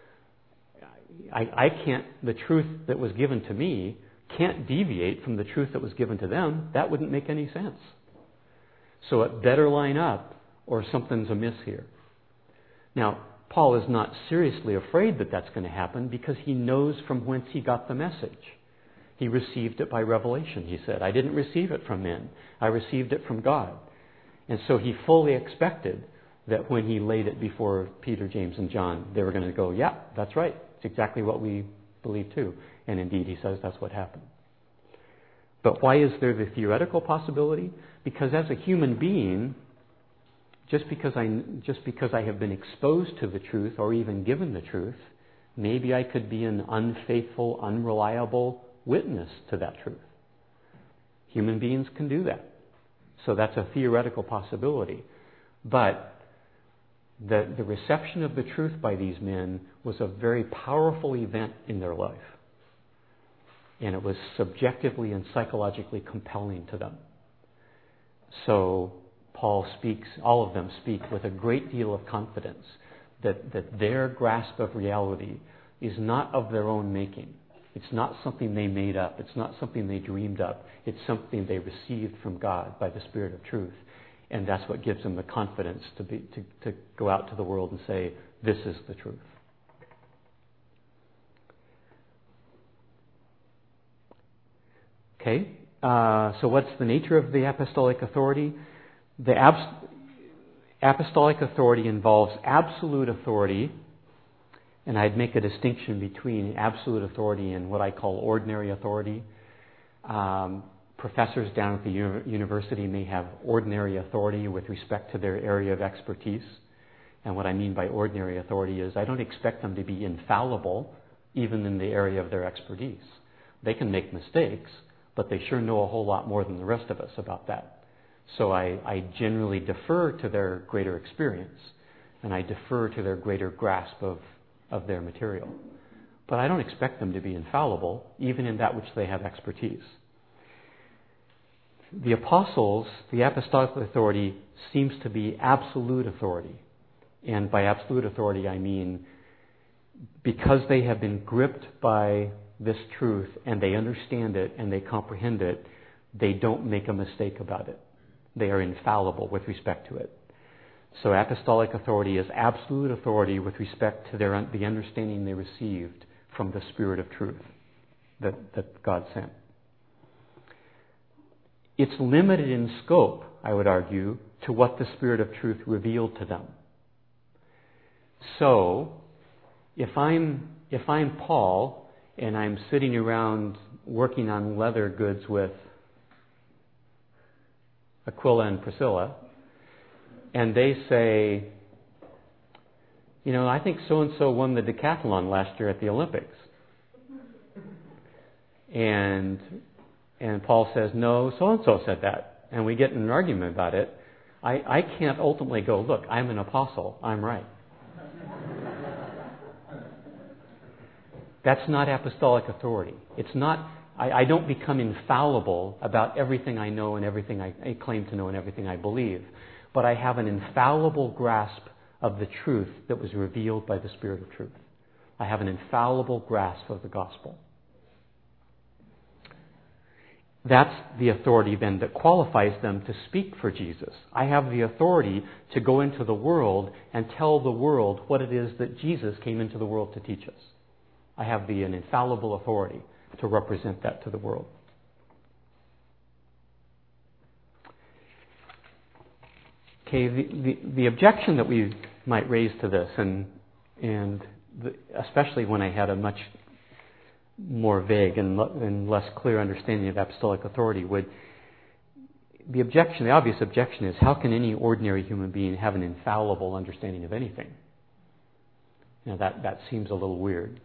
I, I can't, the truth that was given to me can't deviate from the truth that was given to them. That wouldn't make any sense. So it better line up or something's amiss here. Now, Paul is not seriously afraid that that's going to happen because he knows from whence he got the message. He received it by revelation, he said. I didn't receive it from men. I received it from God. And so he fully expected that when he laid it before Peter, James, and John, they were going to go, yeah, that's right. It's exactly what we believe too. And indeed, he says that's what happened. But why is there the theoretical possibility? Because as a human being, just because I just because I have been exposed to the truth or even given the truth, maybe I could be an unfaithful, unreliable witness to that truth. Human beings can do that. So that's a theoretical possibility. But the, the reception of the truth by these men was a very powerful event in their life. And it was subjectively and psychologically compelling to them. So Paul speaks, all of them speak with a great deal of confidence that, that their grasp of reality is not of their own making. It's not something they made up. It's not something they dreamed up. It's something they received from God by the Spirit of truth. And that's what gives them the confidence to be to, to go out to the world and say, this is the truth. Okay, uh, so what's the nature of the apostolic authority? The abs- apostolic authority involves absolute authority, and I'd make a distinction between absolute authority and what I call ordinary authority. Um, professors down at the uni- university may have ordinary authority with respect to their area of expertise. And what I mean by ordinary authority is I don't expect them to be infallible even in the area of their expertise. They can make mistakes, but they sure know a whole lot more than the rest of us about that. So I, I generally defer to their greater experience, and I defer to their greater grasp of, of their material. But I don't expect them to be infallible, even in that which they have expertise. The apostles, the apostolic authority, seems to be absolute authority. And by absolute authority, I mean because they have been gripped by this truth and they understand it and they comprehend it, they don't make a mistake about it. They are infallible with respect to it. So apostolic authority is absolute authority with respect to their the understanding they received from the Spirit of truth that, that God sent. It's limited in scope, I would argue, to what the Spirit of truth revealed to them. So, if I'm if I'm Paul and I'm sitting around working on leather goods with Aquila and Priscilla, and they say, you know, I think so-and-so won the decathlon last year at the Olympics. And and Paul says, no, so-and-so said that. And we get in an argument about it. I, I can't ultimately go, look, I'm an apostle. I'm right. That's not apostolic authority. It's not, I, I don't become infallible about everything I know and everything I, I claim to know and everything I believe. But I have an infallible grasp of the truth that was revealed by the Spirit of truth. I have an infallible grasp of the gospel. That's the authority then that qualifies them to speak for Jesus. I have the authority to go into the world and tell the world what it is that Jesus came into the world to teach us. I have the an infallible authority to represent that to the world. Okay, the, the, the objection that we might raise to this, and and the, especially when I had a much more vague and, and less clear understanding of apostolic authority, would the objection, the obvious objection is, how can any ordinary human being have an infallible understanding of anything? Now that, that seems a little weird.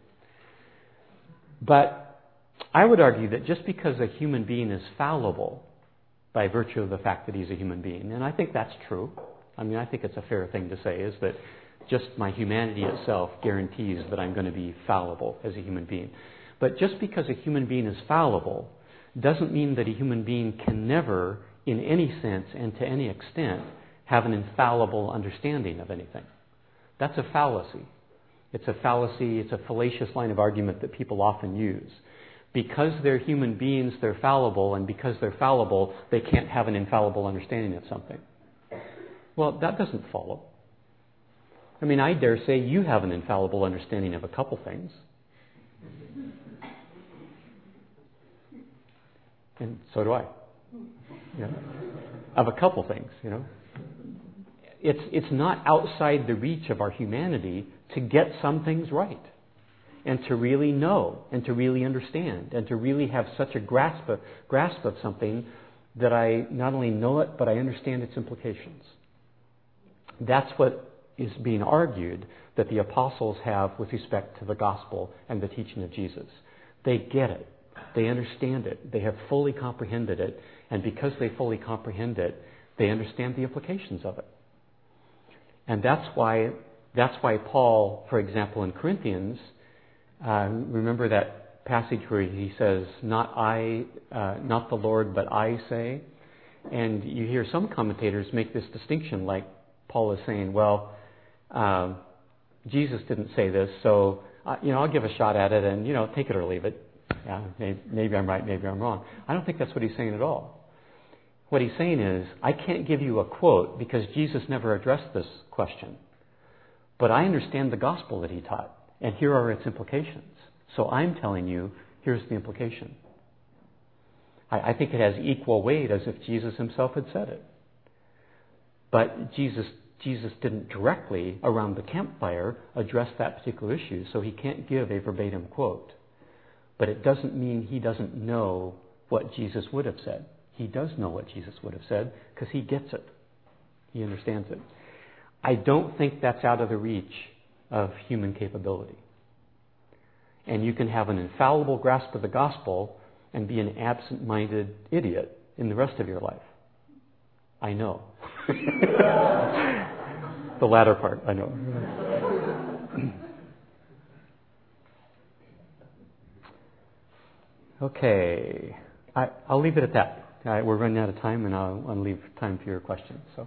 But I would argue that just because a human being is fallible by virtue of the fact that he's a human being, and I think that's true. I mean, I think it's a fair thing to say, is that just my humanity itself guarantees that I'm going to be fallible as a human being. But just because a human being is fallible doesn't mean that a human being can never, in any sense and to any extent, have an infallible understanding of anything. That's a fallacy. It's a fallacy, it's a fallacious line of argument that people often use. Because they're human beings, they're fallible, and because they're fallible, they can't have an infallible understanding of something. Well, that doesn't follow. I mean, I dare say you have an infallible understanding of a couple things. And so do I. You know, of a couple things, you know. It's it's not outside the reach of our humanity to get some things right, and to really know, and to really understand, and to really have such a grasp of, grasp of something that I not only know it, but I understand its implications. That's what is being argued that the apostles have with respect to the gospel and the teaching of Jesus. They get it. They understand it. They have fully comprehended it. And because they fully comprehend it, they understand the implications of it. And that's why that's why Paul, for example, in Corinthians, uh, remember that passage where he says, "Not I, uh, not the Lord, but I say." And you hear some commentators make this distinction, like Paul is saying, "Well, uh, Jesus didn't say this, so uh, you know I'll give a shot at it, and you know take it or leave it." Yeah, maybe, maybe I'm right, maybe I'm wrong. I don't think that's what he's saying at all. What he's saying is, I can't give you a quote because Jesus never addressed this question. But I understand the gospel that he taught, and here are its implications. So I'm telling you, here's the implication. I, I think it has equal weight as if Jesus himself had said it. But Jesus Jesus didn't directly, around the campfire, address that particular issue, so he can't give a verbatim quote. But it doesn't mean he doesn't know what Jesus would have said. He does know what Jesus would have said because he gets it. He understands it. I don't think that's out of the reach of human capability. And you can have an infallible grasp of the gospel and be an absent-minded idiot in the rest of your life. I know. The latter part, I know. Okay. I, I'll leave it at that. I, we're running out of time, and I'll, I'll leave time for your questions. So,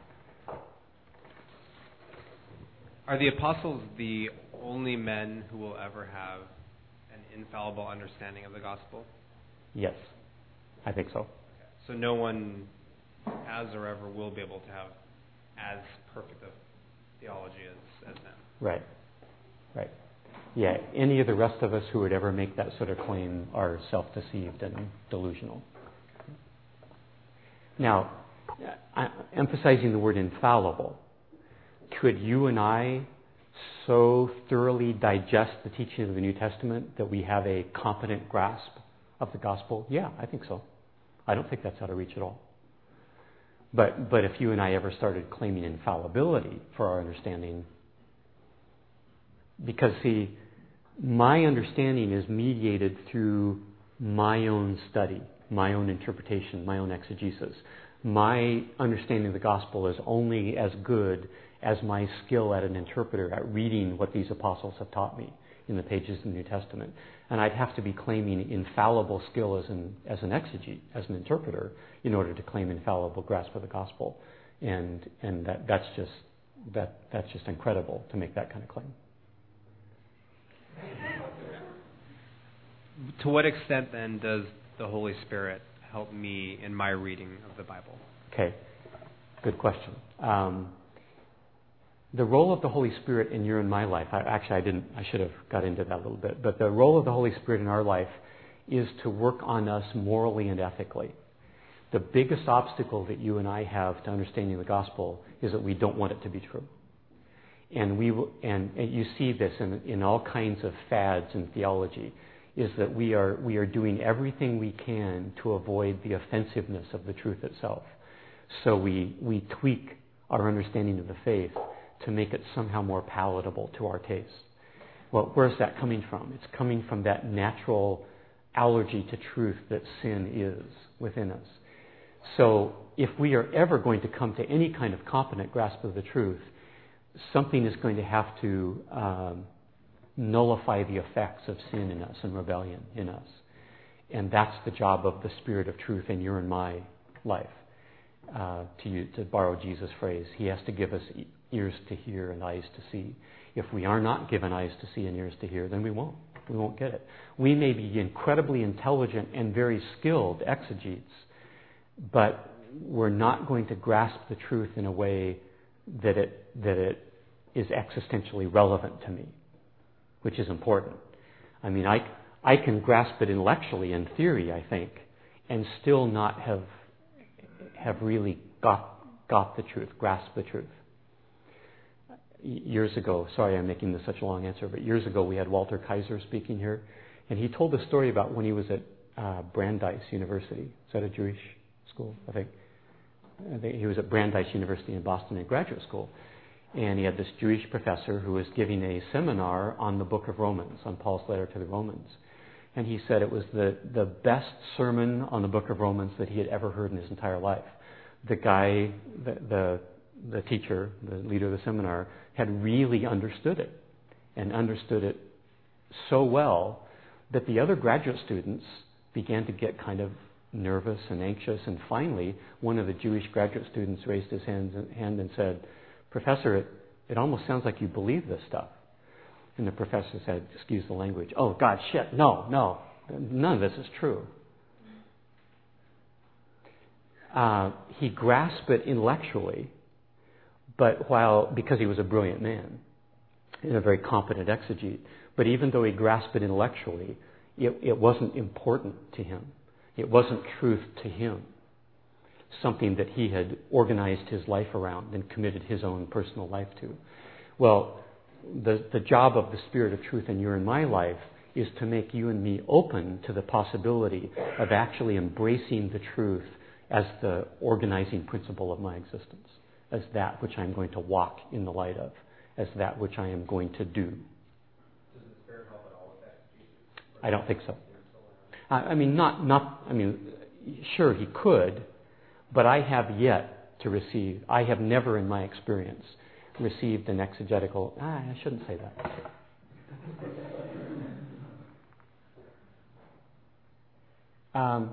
are the apostles the only men who will ever have an infallible understanding of the gospel? Yes, I think so. So no one has or ever will be able to have as perfect a theology as, as them. Right. Right. Yeah, any of the rest of us who would ever make that sort of claim are self-deceived and delusional. Now, I, emphasizing the word infallible, could you and I so thoroughly digest the teaching of the New Testament that we have a competent grasp of the gospel? Yeah, I think so. I don't think that's out of reach at all. But but if you and I ever started claiming infallibility for our understanding, because see, my understanding is mediated through my own study, my own interpretation, my own exegesis. My understanding of the gospel is only as good as my skill as an interpreter at reading what these apostles have taught me in the pages of the New Testament. And I'd have to be claiming infallible skill as an as an exegete, as an interpreter, in order to claim infallible grasp of the gospel. And and that, that's just that that's just incredible to make that kind of claim. To what extent then does the Holy Spirit help me in my reading of the Bible? Okay, good question. Um, The role of the Holy Spirit in your and my life, I, actually I didn't, I should have got into that a little bit, but the role of the Holy Spirit in our life is to work on us morally and ethically. The biggest obstacle that you and I have to understanding the gospel is that we don't want it to be true. And we and, and you see this in, in all kinds of fads in theology, is that we are we are doing everything we can to avoid the offensiveness of the truth itself. So we we tweak our understanding of the faith to make it somehow more palatable to our taste. Well, where's that coming from? It's coming from that natural allergy to truth that sin is within us. So if we are ever going to come to any kind of competent grasp of the truth, something is going to have to um, nullify the effects of sin in us and rebellion in us. And that's the job of the Spirit of truth in your and my life. Uh, to, use, to borrow Jesus' phrase, he has to give us ears to hear and eyes to see. If we are not given eyes to see and ears to hear, then we won't. We won't get it. We may be incredibly intelligent and very skilled exegetes, but we're not going to grasp the truth in a way that it that it is existentially relevant to me, which is important. I mean, I, I can grasp it intellectually in theory, I think, and still not have have really got got the truth, grasped the truth. Years ago, sorry I'm making this such a long answer, but years ago we had Walter Kaiser speaking here, and he told a story about when he was at uh, Brandeis University. Is that a Jewish school? I think. I think he was at Brandeis University in Boston in graduate school, and he had this Jewish professor who was giving a seminar on the book of Romans, on Paul's letter to the Romans. And he said it was the, the best sermon on the book of Romans that he had ever heard in his entire life. The guy, the, the, the teacher, the leader of the seminar, had really understood it, and understood it so well that the other graduate students began to get kind of nervous and anxious. And finally, one of the Jewish graduate students raised his hand, hand and said, "Professor, it, it almost sounds like you believe this stuff." And the professor said, excuse the language, "Oh, God, shit, no, no, None of this is true. Uh, he grasped it intellectually, but while, because he was a brilliant man and a very competent exegete, but even though he grasped it intellectually, it, it wasn't important to him. It wasn't truth to him. Something that he had organized his life around and committed his own personal life to. Well, the, the job of the Spirit of truth in your and my life is to make you and me open to the possibility of actually embracing the truth as the organizing principle of my existence, as that which I'm going to walk in the light of, as that which I am going to do. Does the Spirit help at all with that? I don't think so. I, I mean, not, not, I mean, sure, he could, but I have yet to receive, I have never in my experience received an exegetical, ah, I shouldn't say that. Um,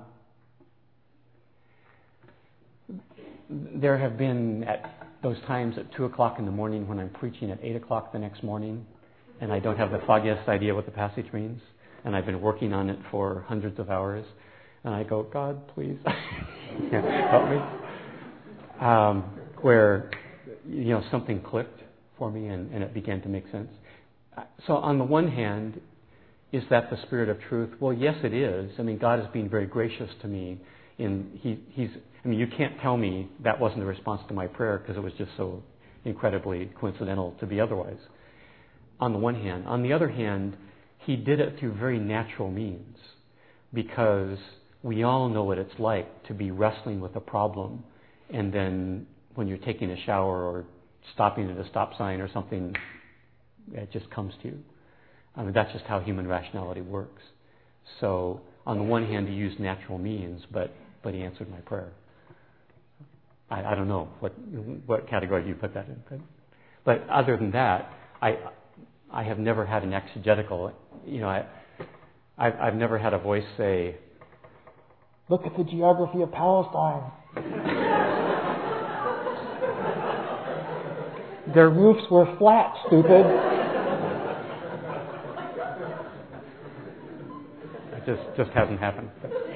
there have been at those times at two o'clock in the morning when I'm preaching at eight o'clock the next morning, and I don't have the foggiest idea what the passage means, and I've been working on it for hundreds of hours, and I go, God, please help me. Um, where, you know, something clicked for me, and, and it began to make sense. So on the one hand, is that the Spirit of truth? Well, yes, it is. I mean, God has been very gracious to me. In he, he's. I mean, you can't tell me that wasn't a response to my prayer because it was just so incredibly coincidental to be otherwise. On the one hand. On the other hand, he did it through very natural means, because we all know what it's like to be wrestling with a problem, and then when you're taking a shower or stopping at a stop sign or something, it just comes to you. I mean, that's just how human rationality works. So, on the one hand, he used natural means, but but he answered my prayer. I, I don't know what what category you put that in, but, but other than that, I I have never had an exegetical. You know, I I've, I've never had a voice say, "Look at the geography of Palestine. Their roofs were flat, stupid." It just just hasn't happened.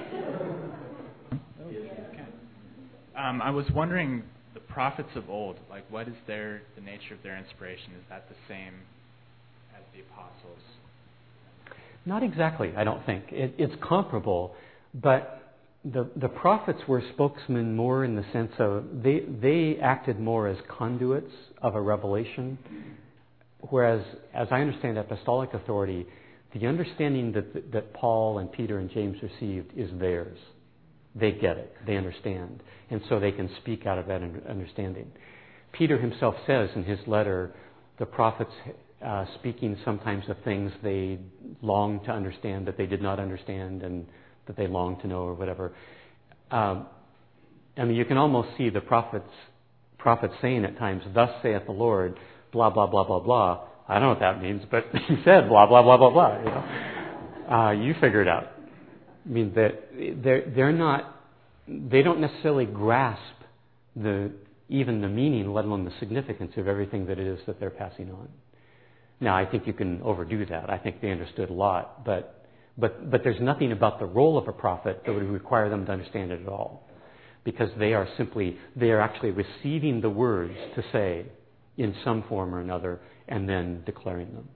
Um, I was wondering, the prophets of old, like, what is their the nature of their inspiration? Is that the same as the apostles? Not exactly, I don't think. It, it's comparable, but the the prophets were spokesmen more in the sense of they they acted more as conduits of a revelation, whereas, as I understand apostolic authority, the understanding that that Paul and Peter and James received is theirs. They get it. They understand. And so they can speak out of that understanding. Peter himself says in his letter, the prophets uh, speaking sometimes of things they longed to understand that they did not understand and that they longed to know or whatever. Um, I mean, you can almost see the prophets prophets saying at times, "Thus saith the Lord, blah, blah, blah, blah, blah." I don't know what that means, but he said blah, blah, blah, blah, blah. You know? uh, you figure it out. I mean, that they're, they're not, they don't necessarily grasp the even the meaning, let alone the significance of everything that it is that they're passing on. Now, I think you can overdo that. I think they understood a lot, but but but there's nothing about the role of a prophet that would require them to understand it at all, because they are simply, they are actually receiving the words to say in some form or another and then declaring them.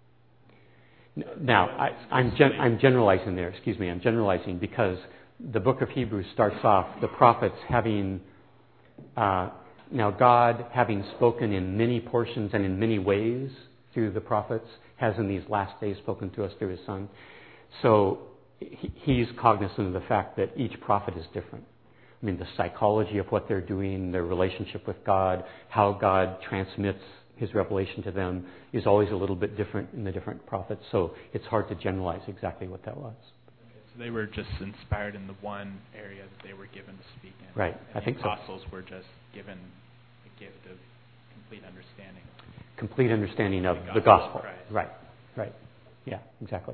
Now, I, I'm, gen, I'm generalizing there, excuse me, I'm generalizing because the book of Hebrews starts off, the prophets having, uh, now God having spoken in many portions and in many ways through the prophets, has in these last days spoken to us through His Son. So he, he's cognizant of the fact that each prophet is different. I mean, the psychology of what they're doing, their relationship with God, how God transmits His revelation to them is always a little bit different in the different prophets. So it's hard to generalize exactly what that was. Okay, so they were just inspired in the one area that they were given to speak in. Right, and I think so. The apostles were just given the gift of complete understanding. Complete understanding of the the gospel. gospel. Right, right. Yeah, exactly.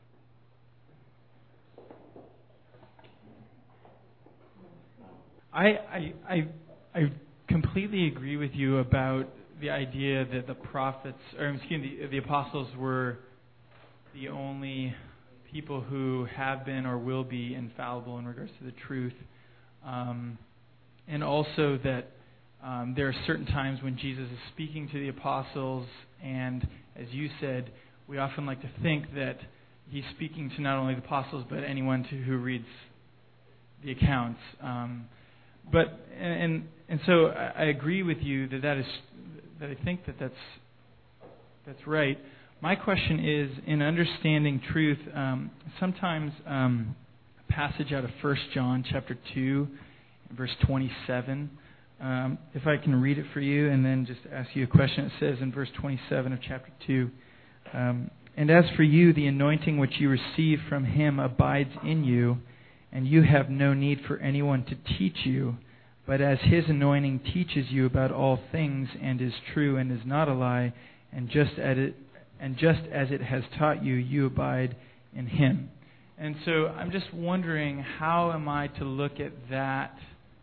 I, I, I, I completely agree with you about the idea that the prophets, or excuse me, the, the apostles were the only people who have been or will be infallible in regards to the truth, um, and also that um, there are certain times when Jesus is speaking to the apostles, and as you said, we often like to think that he's speaking to not only the apostles but anyone to, who reads the accounts. Um, but and and so I, I agree with you that that is that I think that that's that's right. My question is, in understanding truth, um, sometimes um, a passage out of First John chapter two, verse twenty-seven. Um, if I can read it for you and then just ask you a question. It says in verse twenty-seven of chapter two, um, "And as for you, the anointing which you receive from him abides in you, and you have no need for anyone to teach you, but as his anointing teaches you about all things and is true and is not a lie, and just as it and just as it has taught you, you abide in him." And so I'm just wondering, how am I to look at that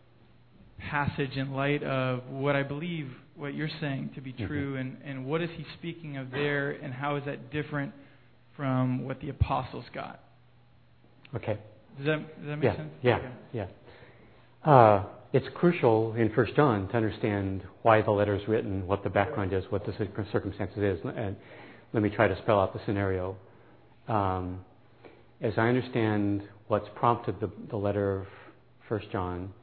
passage in light of what I believe, what you're saying to be true, and, and what is he speaking of there, and how is that different from what the apostles got? Okay. Does that, does that make yeah, sense? Yeah, okay. yeah. Uh, it's crucial in First John to understand why the letter is written, what the background is, what the circumstances is, and let me try to spell out the scenario. Um, as I understand what's prompted the, the letter of First John,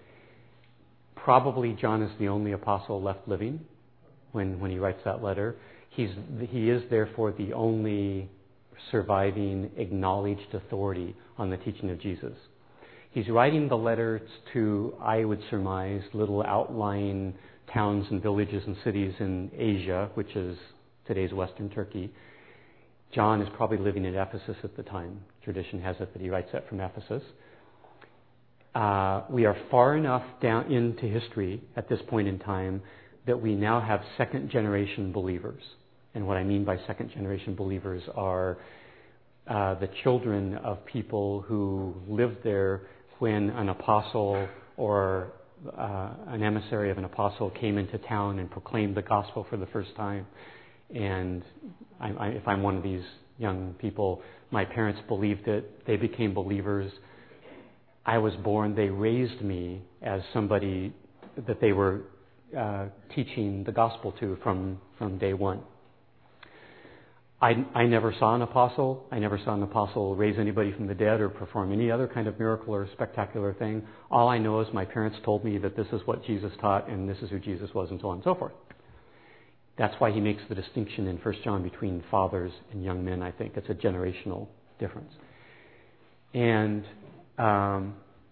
probably John is the only apostle left living when, when he writes that letter. He's, he is therefore the only surviving acknowledged authority on the teaching of Jesus. He's writing the letters to, I would surmise, little outlying towns and villages and cities in Asia, which is today's Western Turkey. John is probably living in Ephesus at the time. Tradition has it that he writes that from Ephesus. Uh, we are far enough down into history at this point in time that we now have second-generation believers. And what I mean by second-generation believers are uh, the children of people who lived there when an apostle or uh, an emissary of an apostle came into town and proclaimed the gospel for the first time. And I, I, if I'm one of these young people, my parents believed it. They became believers. I was born. They raised me as somebody that they were uh, teaching the gospel to from, from day one. I, I never saw an apostle. I never saw an apostle raise anybody from the dead or perform any other kind of miracle or spectacular thing. All I know is my parents told me that this is what Jesus taught and this is who Jesus was, and so on and so forth. That's why he makes the distinction in First John between fathers and young men, I think. It's a generational difference. And um,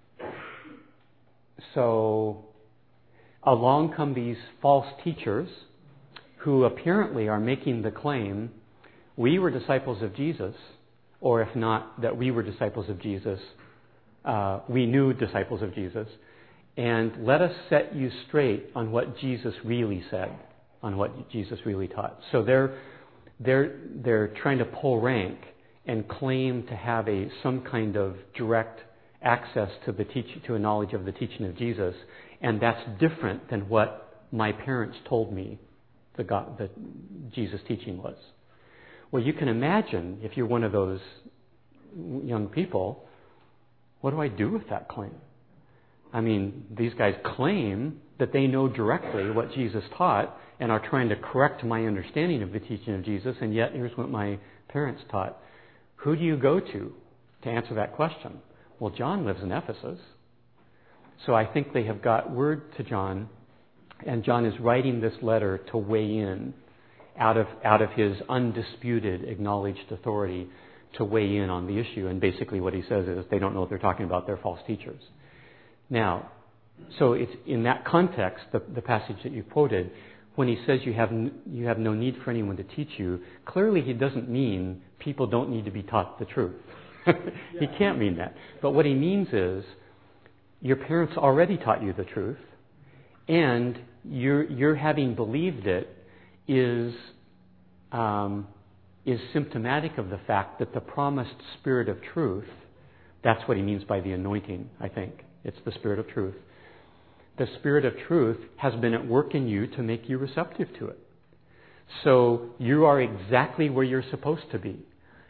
so along come these false teachers who apparently are making the claim, we were disciples of Jesus, or if not, that we were disciples of Jesus, uh, we knew disciples of Jesus, and let us set you straight on what Jesus really said, on what Jesus really taught. So they're they're they're trying to pull rank and claim to have a some kind of direct access to the teach to a knowledge of the teaching of Jesus, and that's different than what my parents told me the God, that Jesus' teaching was. Well, you can imagine if you're one of those young people, what do I do with that claim? I mean, these guys claim that they know directly what Jesus taught and are trying to correct my understanding of the teaching of Jesus, and yet here's what my parents taught. Who do you go to to answer that question? Well, John lives in Ephesus. So I think they have got word to John, and John is writing this letter to weigh in out of out of his undisputed, acknowledged authority to weigh in on the issue. And basically what he says is they don't know what they're talking about. They're false teachers. Now, so it's in that context, the, the passage that you quoted, when he says you have n- you have no need for anyone to teach you, clearly he doesn't mean people don't need to be taught the truth. He can't mean that. But what he means is your parents already taught you the truth, and you're, you're having believed it is um, is symptomatic of the fact that the promised Spirit of truth, that's what he means by the anointing, I think. It's the Spirit of truth. The Spirit of truth has been at work in you to make you receptive to it. So you are exactly where you're supposed to be.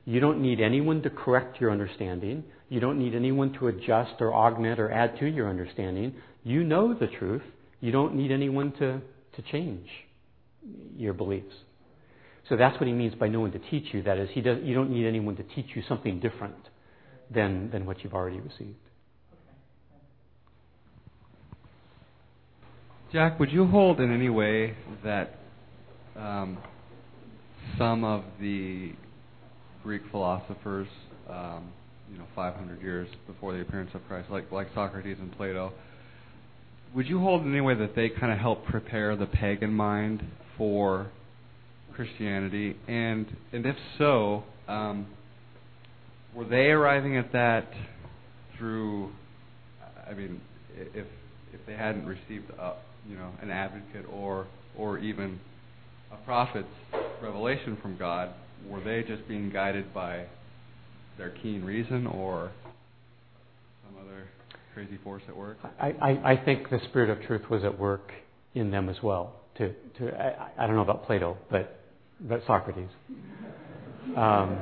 You don't need anyone to correct your understanding. You don't need anyone to adjust or augment or add to your understanding. You know the truth. You don't need anyone to, to change your beliefs. So that's what he means by no one to teach you. That is, he does, you don't need anyone to teach you something different than, than what you've already received. Jack, would you hold in any way that um, some of the Greek philosophers, um, you know, five hundred years before the appearance of Christ, like like Socrates and Plato, would you hold in any way that they kind of helped prepare the pagan mind for Christianity? And and if so, um, were they arriving at that through? I mean, if if they hadn't received a, you know, an advocate or or even a prophet's revelation from God, were they just being guided by their keen reason or some other crazy force at work? I, I, I think the Spirit of truth was at work in them as well. To, to I, I don't know about Plato, but, but Socrates. Um,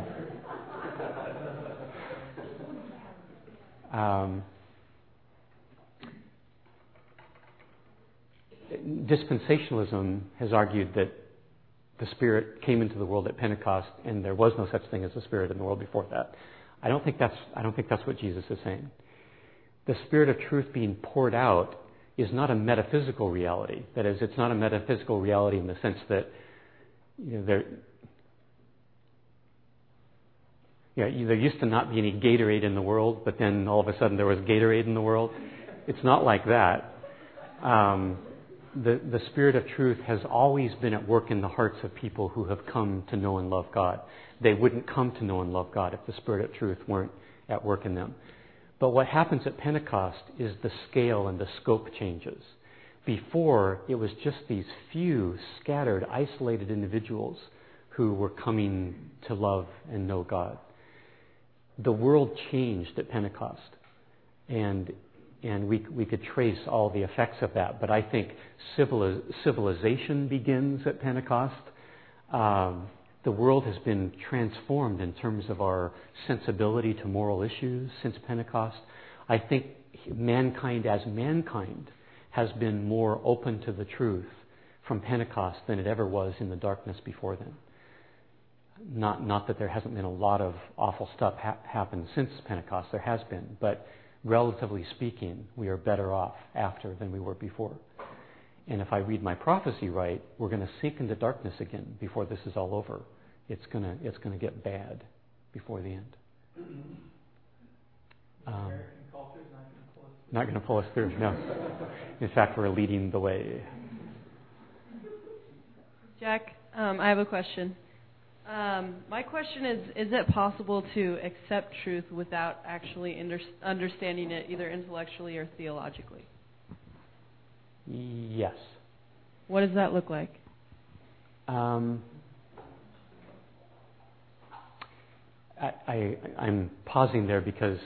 um, dispensationalism has argued that the Spirit came into the world at Pentecost, and there was no such thing as the Spirit in the world before that. I don't think that's I don't think that's what Jesus is saying. The Spirit of truth being poured out is not a metaphysical reality. That is, it's not a metaphysical reality in the sense that, you know, there, you know, there used to not be any Gatorade in the world, but then all of a sudden there was Gatorade in the world. It's not like that. Um, The, the Spirit of truth has always been at work in the hearts of people who have come to know and love God. They wouldn't come to know and love God if the Spirit of truth weren't at work in them. But what happens at Pentecost is the scale and the scope changes. Before, it was just these few scattered, isolated individuals who were coming to love and know God. The world changed at Pentecost. And And we we could trace all the effects of that. But I think civili- civilization begins at Pentecost. Um, the world has been transformed in terms of our sensibility to moral issues since Pentecost. I think mankind as mankind has been more open to the truth from Pentecost than it ever was in the darkness before then. Not not that there hasn't been a lot of awful stuff ha- happened since Pentecost. There has been, but relatively speaking, we are better off after than we were before. And if I read my prophecy right, we're going to sink into darkness again before this is all over. It's going to it's going to get bad before the end. Um, not going to pull us through, no. In fact, we're leading the way. Jack, um, I have a question. Um, my question is, is it possible to accept truth without actually under, understanding it either intellectually or theologically? Yes. What does that look like? Um, I, I, I'm pausing there because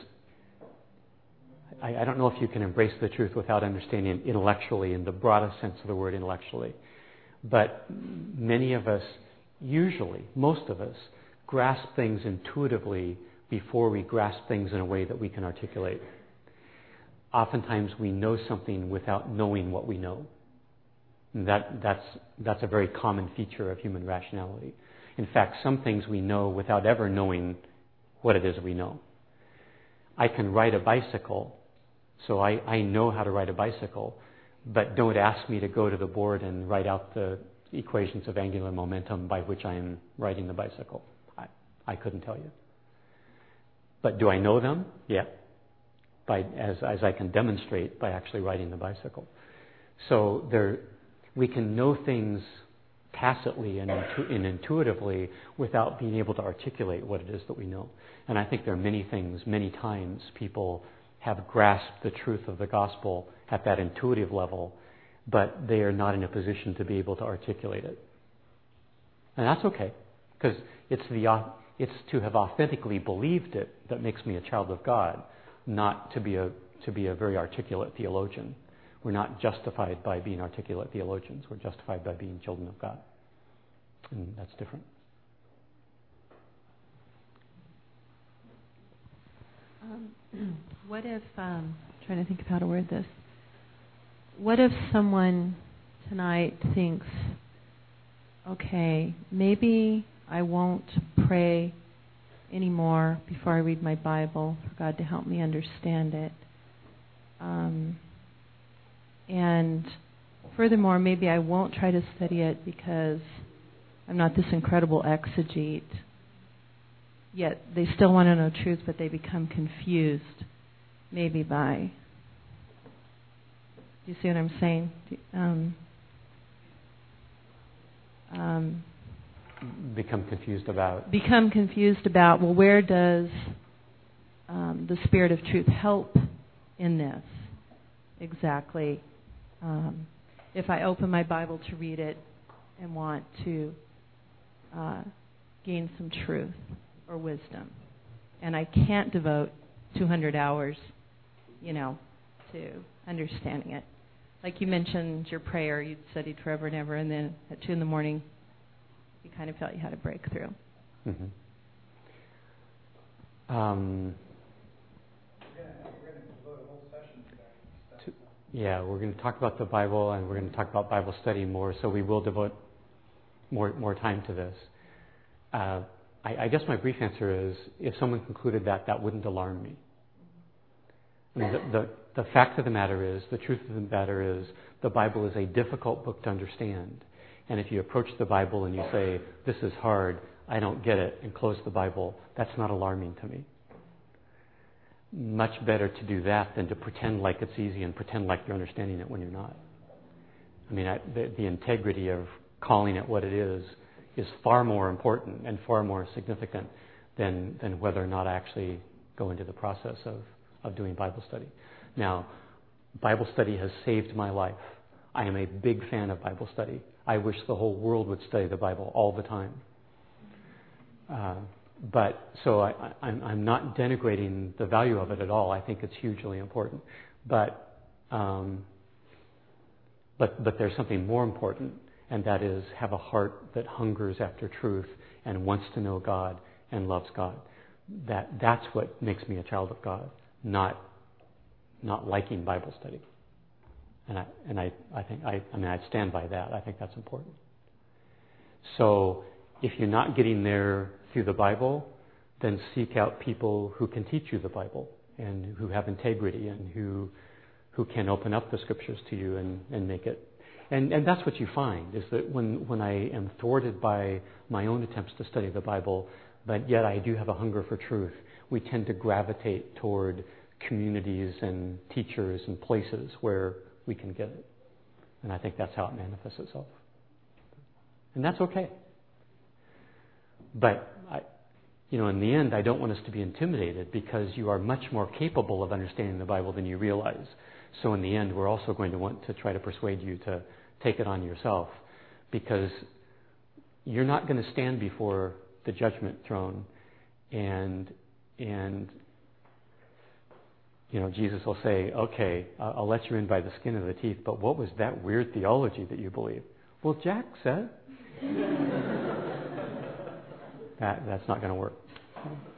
I, I don't know if you can embrace the truth without understanding it intellectually, in the broadest sense of the word intellectually. But many of us, usually, most of us, grasp things intuitively before we grasp things in a way that we can articulate. Oftentimes we know something without knowing what we know. And that, that's, that's a very common feature of human rationality. In fact, some things we know without ever knowing what it is we know. I can ride a bicycle, so I, I know how to ride a bicycle, but don't ask me to go to the board and write out the equations of angular momentum by which I am riding the bicycle. I, I couldn't tell you. But do I know them? Yeah. By, as, as I can demonstrate by actually riding the bicycle. So there, we can know things tacitly and, intu- and intuitively without being able to articulate what it is that we know. And I think there are many things, many times people have grasped the truth of the gospel at that intuitive level, but they are not in a position to be able to articulate it. And that's okay, because it's the it's to have authentically believed it that makes me a child of God, not to be a to be a very articulate theologian. We're not justified by being articulate theologians. We're justified by being children of God. And that's different. Um, what if, um, trying to think of how to word this. What if someone tonight thinks, okay, maybe I won't pray anymore before I read my Bible for God to help me understand it. Um, and furthermore, maybe I won't try to study it because I'm not this incredible exegete. Yet they still want to know truth, but they become confused, maybe by. Do you see what I'm saying? Um, um, become confused about. Become confused about, well, where does um, the Spirit of truth help in this? Exactly. Um, if I open my Bible to read it and want to uh, gain some truth or wisdom, and I can't devote two hundred hours, you know, to understanding it. Like you mentioned your prayer, you'd studied forever and ever, and then at two in the morning, you kind of felt you had a breakthrough. Mm-hmm. Um, to, yeah, we're going to talk about the Bible, and we're going to talk about Bible study more, so we will devote more more time to this. Uh, I, I guess my brief answer is, if someone concluded that, that wouldn't alarm me. I mean, the, the, the fact of the matter is, the truth of the matter is, the Bible is a difficult book to understand. And if you approach the Bible and you say, this is hard, I don't get it, and close the Bible, that's not alarming to me. Much better to do that than to pretend like it's easy and pretend like you're understanding it when you're not. I mean, I, the, the integrity of calling it what it is is far more important and far more significant than, than whether or not I actually go into the process of, of doing Bible study. Now, Bible study has saved my life. I am a big fan of Bible study. I wish the whole world would study the Bible all the time. Uh, but so I, I, I'm, I'm not denigrating the value of it at all. I think it's hugely important. But um, but but there's something more important, and that is have a heart that hungers after truth and wants to know God and loves God. That that's what makes me a child of God, not not liking Bible study. And I and I, I think I, I mean I stand by that. I think that's important. So if you're not getting there through the Bible, then seek out people who can teach you the Bible and who have integrity and who who can open up the scriptures to you and, and make it. And and that's what you find, is that when, when I am thwarted by my own attempts to study the Bible, but yet I do have a hunger for truth, we tend to gravitate toward communities and teachers and places where we can get it. And I think that's how it manifests itself. And that's okay. But, I, you know, in the end, I don't want us to be intimidated, because you are much more capable of understanding the Bible than you realize. So in the end, we're also going to want to try to persuade you to take it on yourself, because you're not going to stand before the judgment throne and, and you know, Jesus will say, okay, I'll let you in by the skin of the teeth, but what was that weird theology that you believe? Well, Jack said. that, that's not going to work.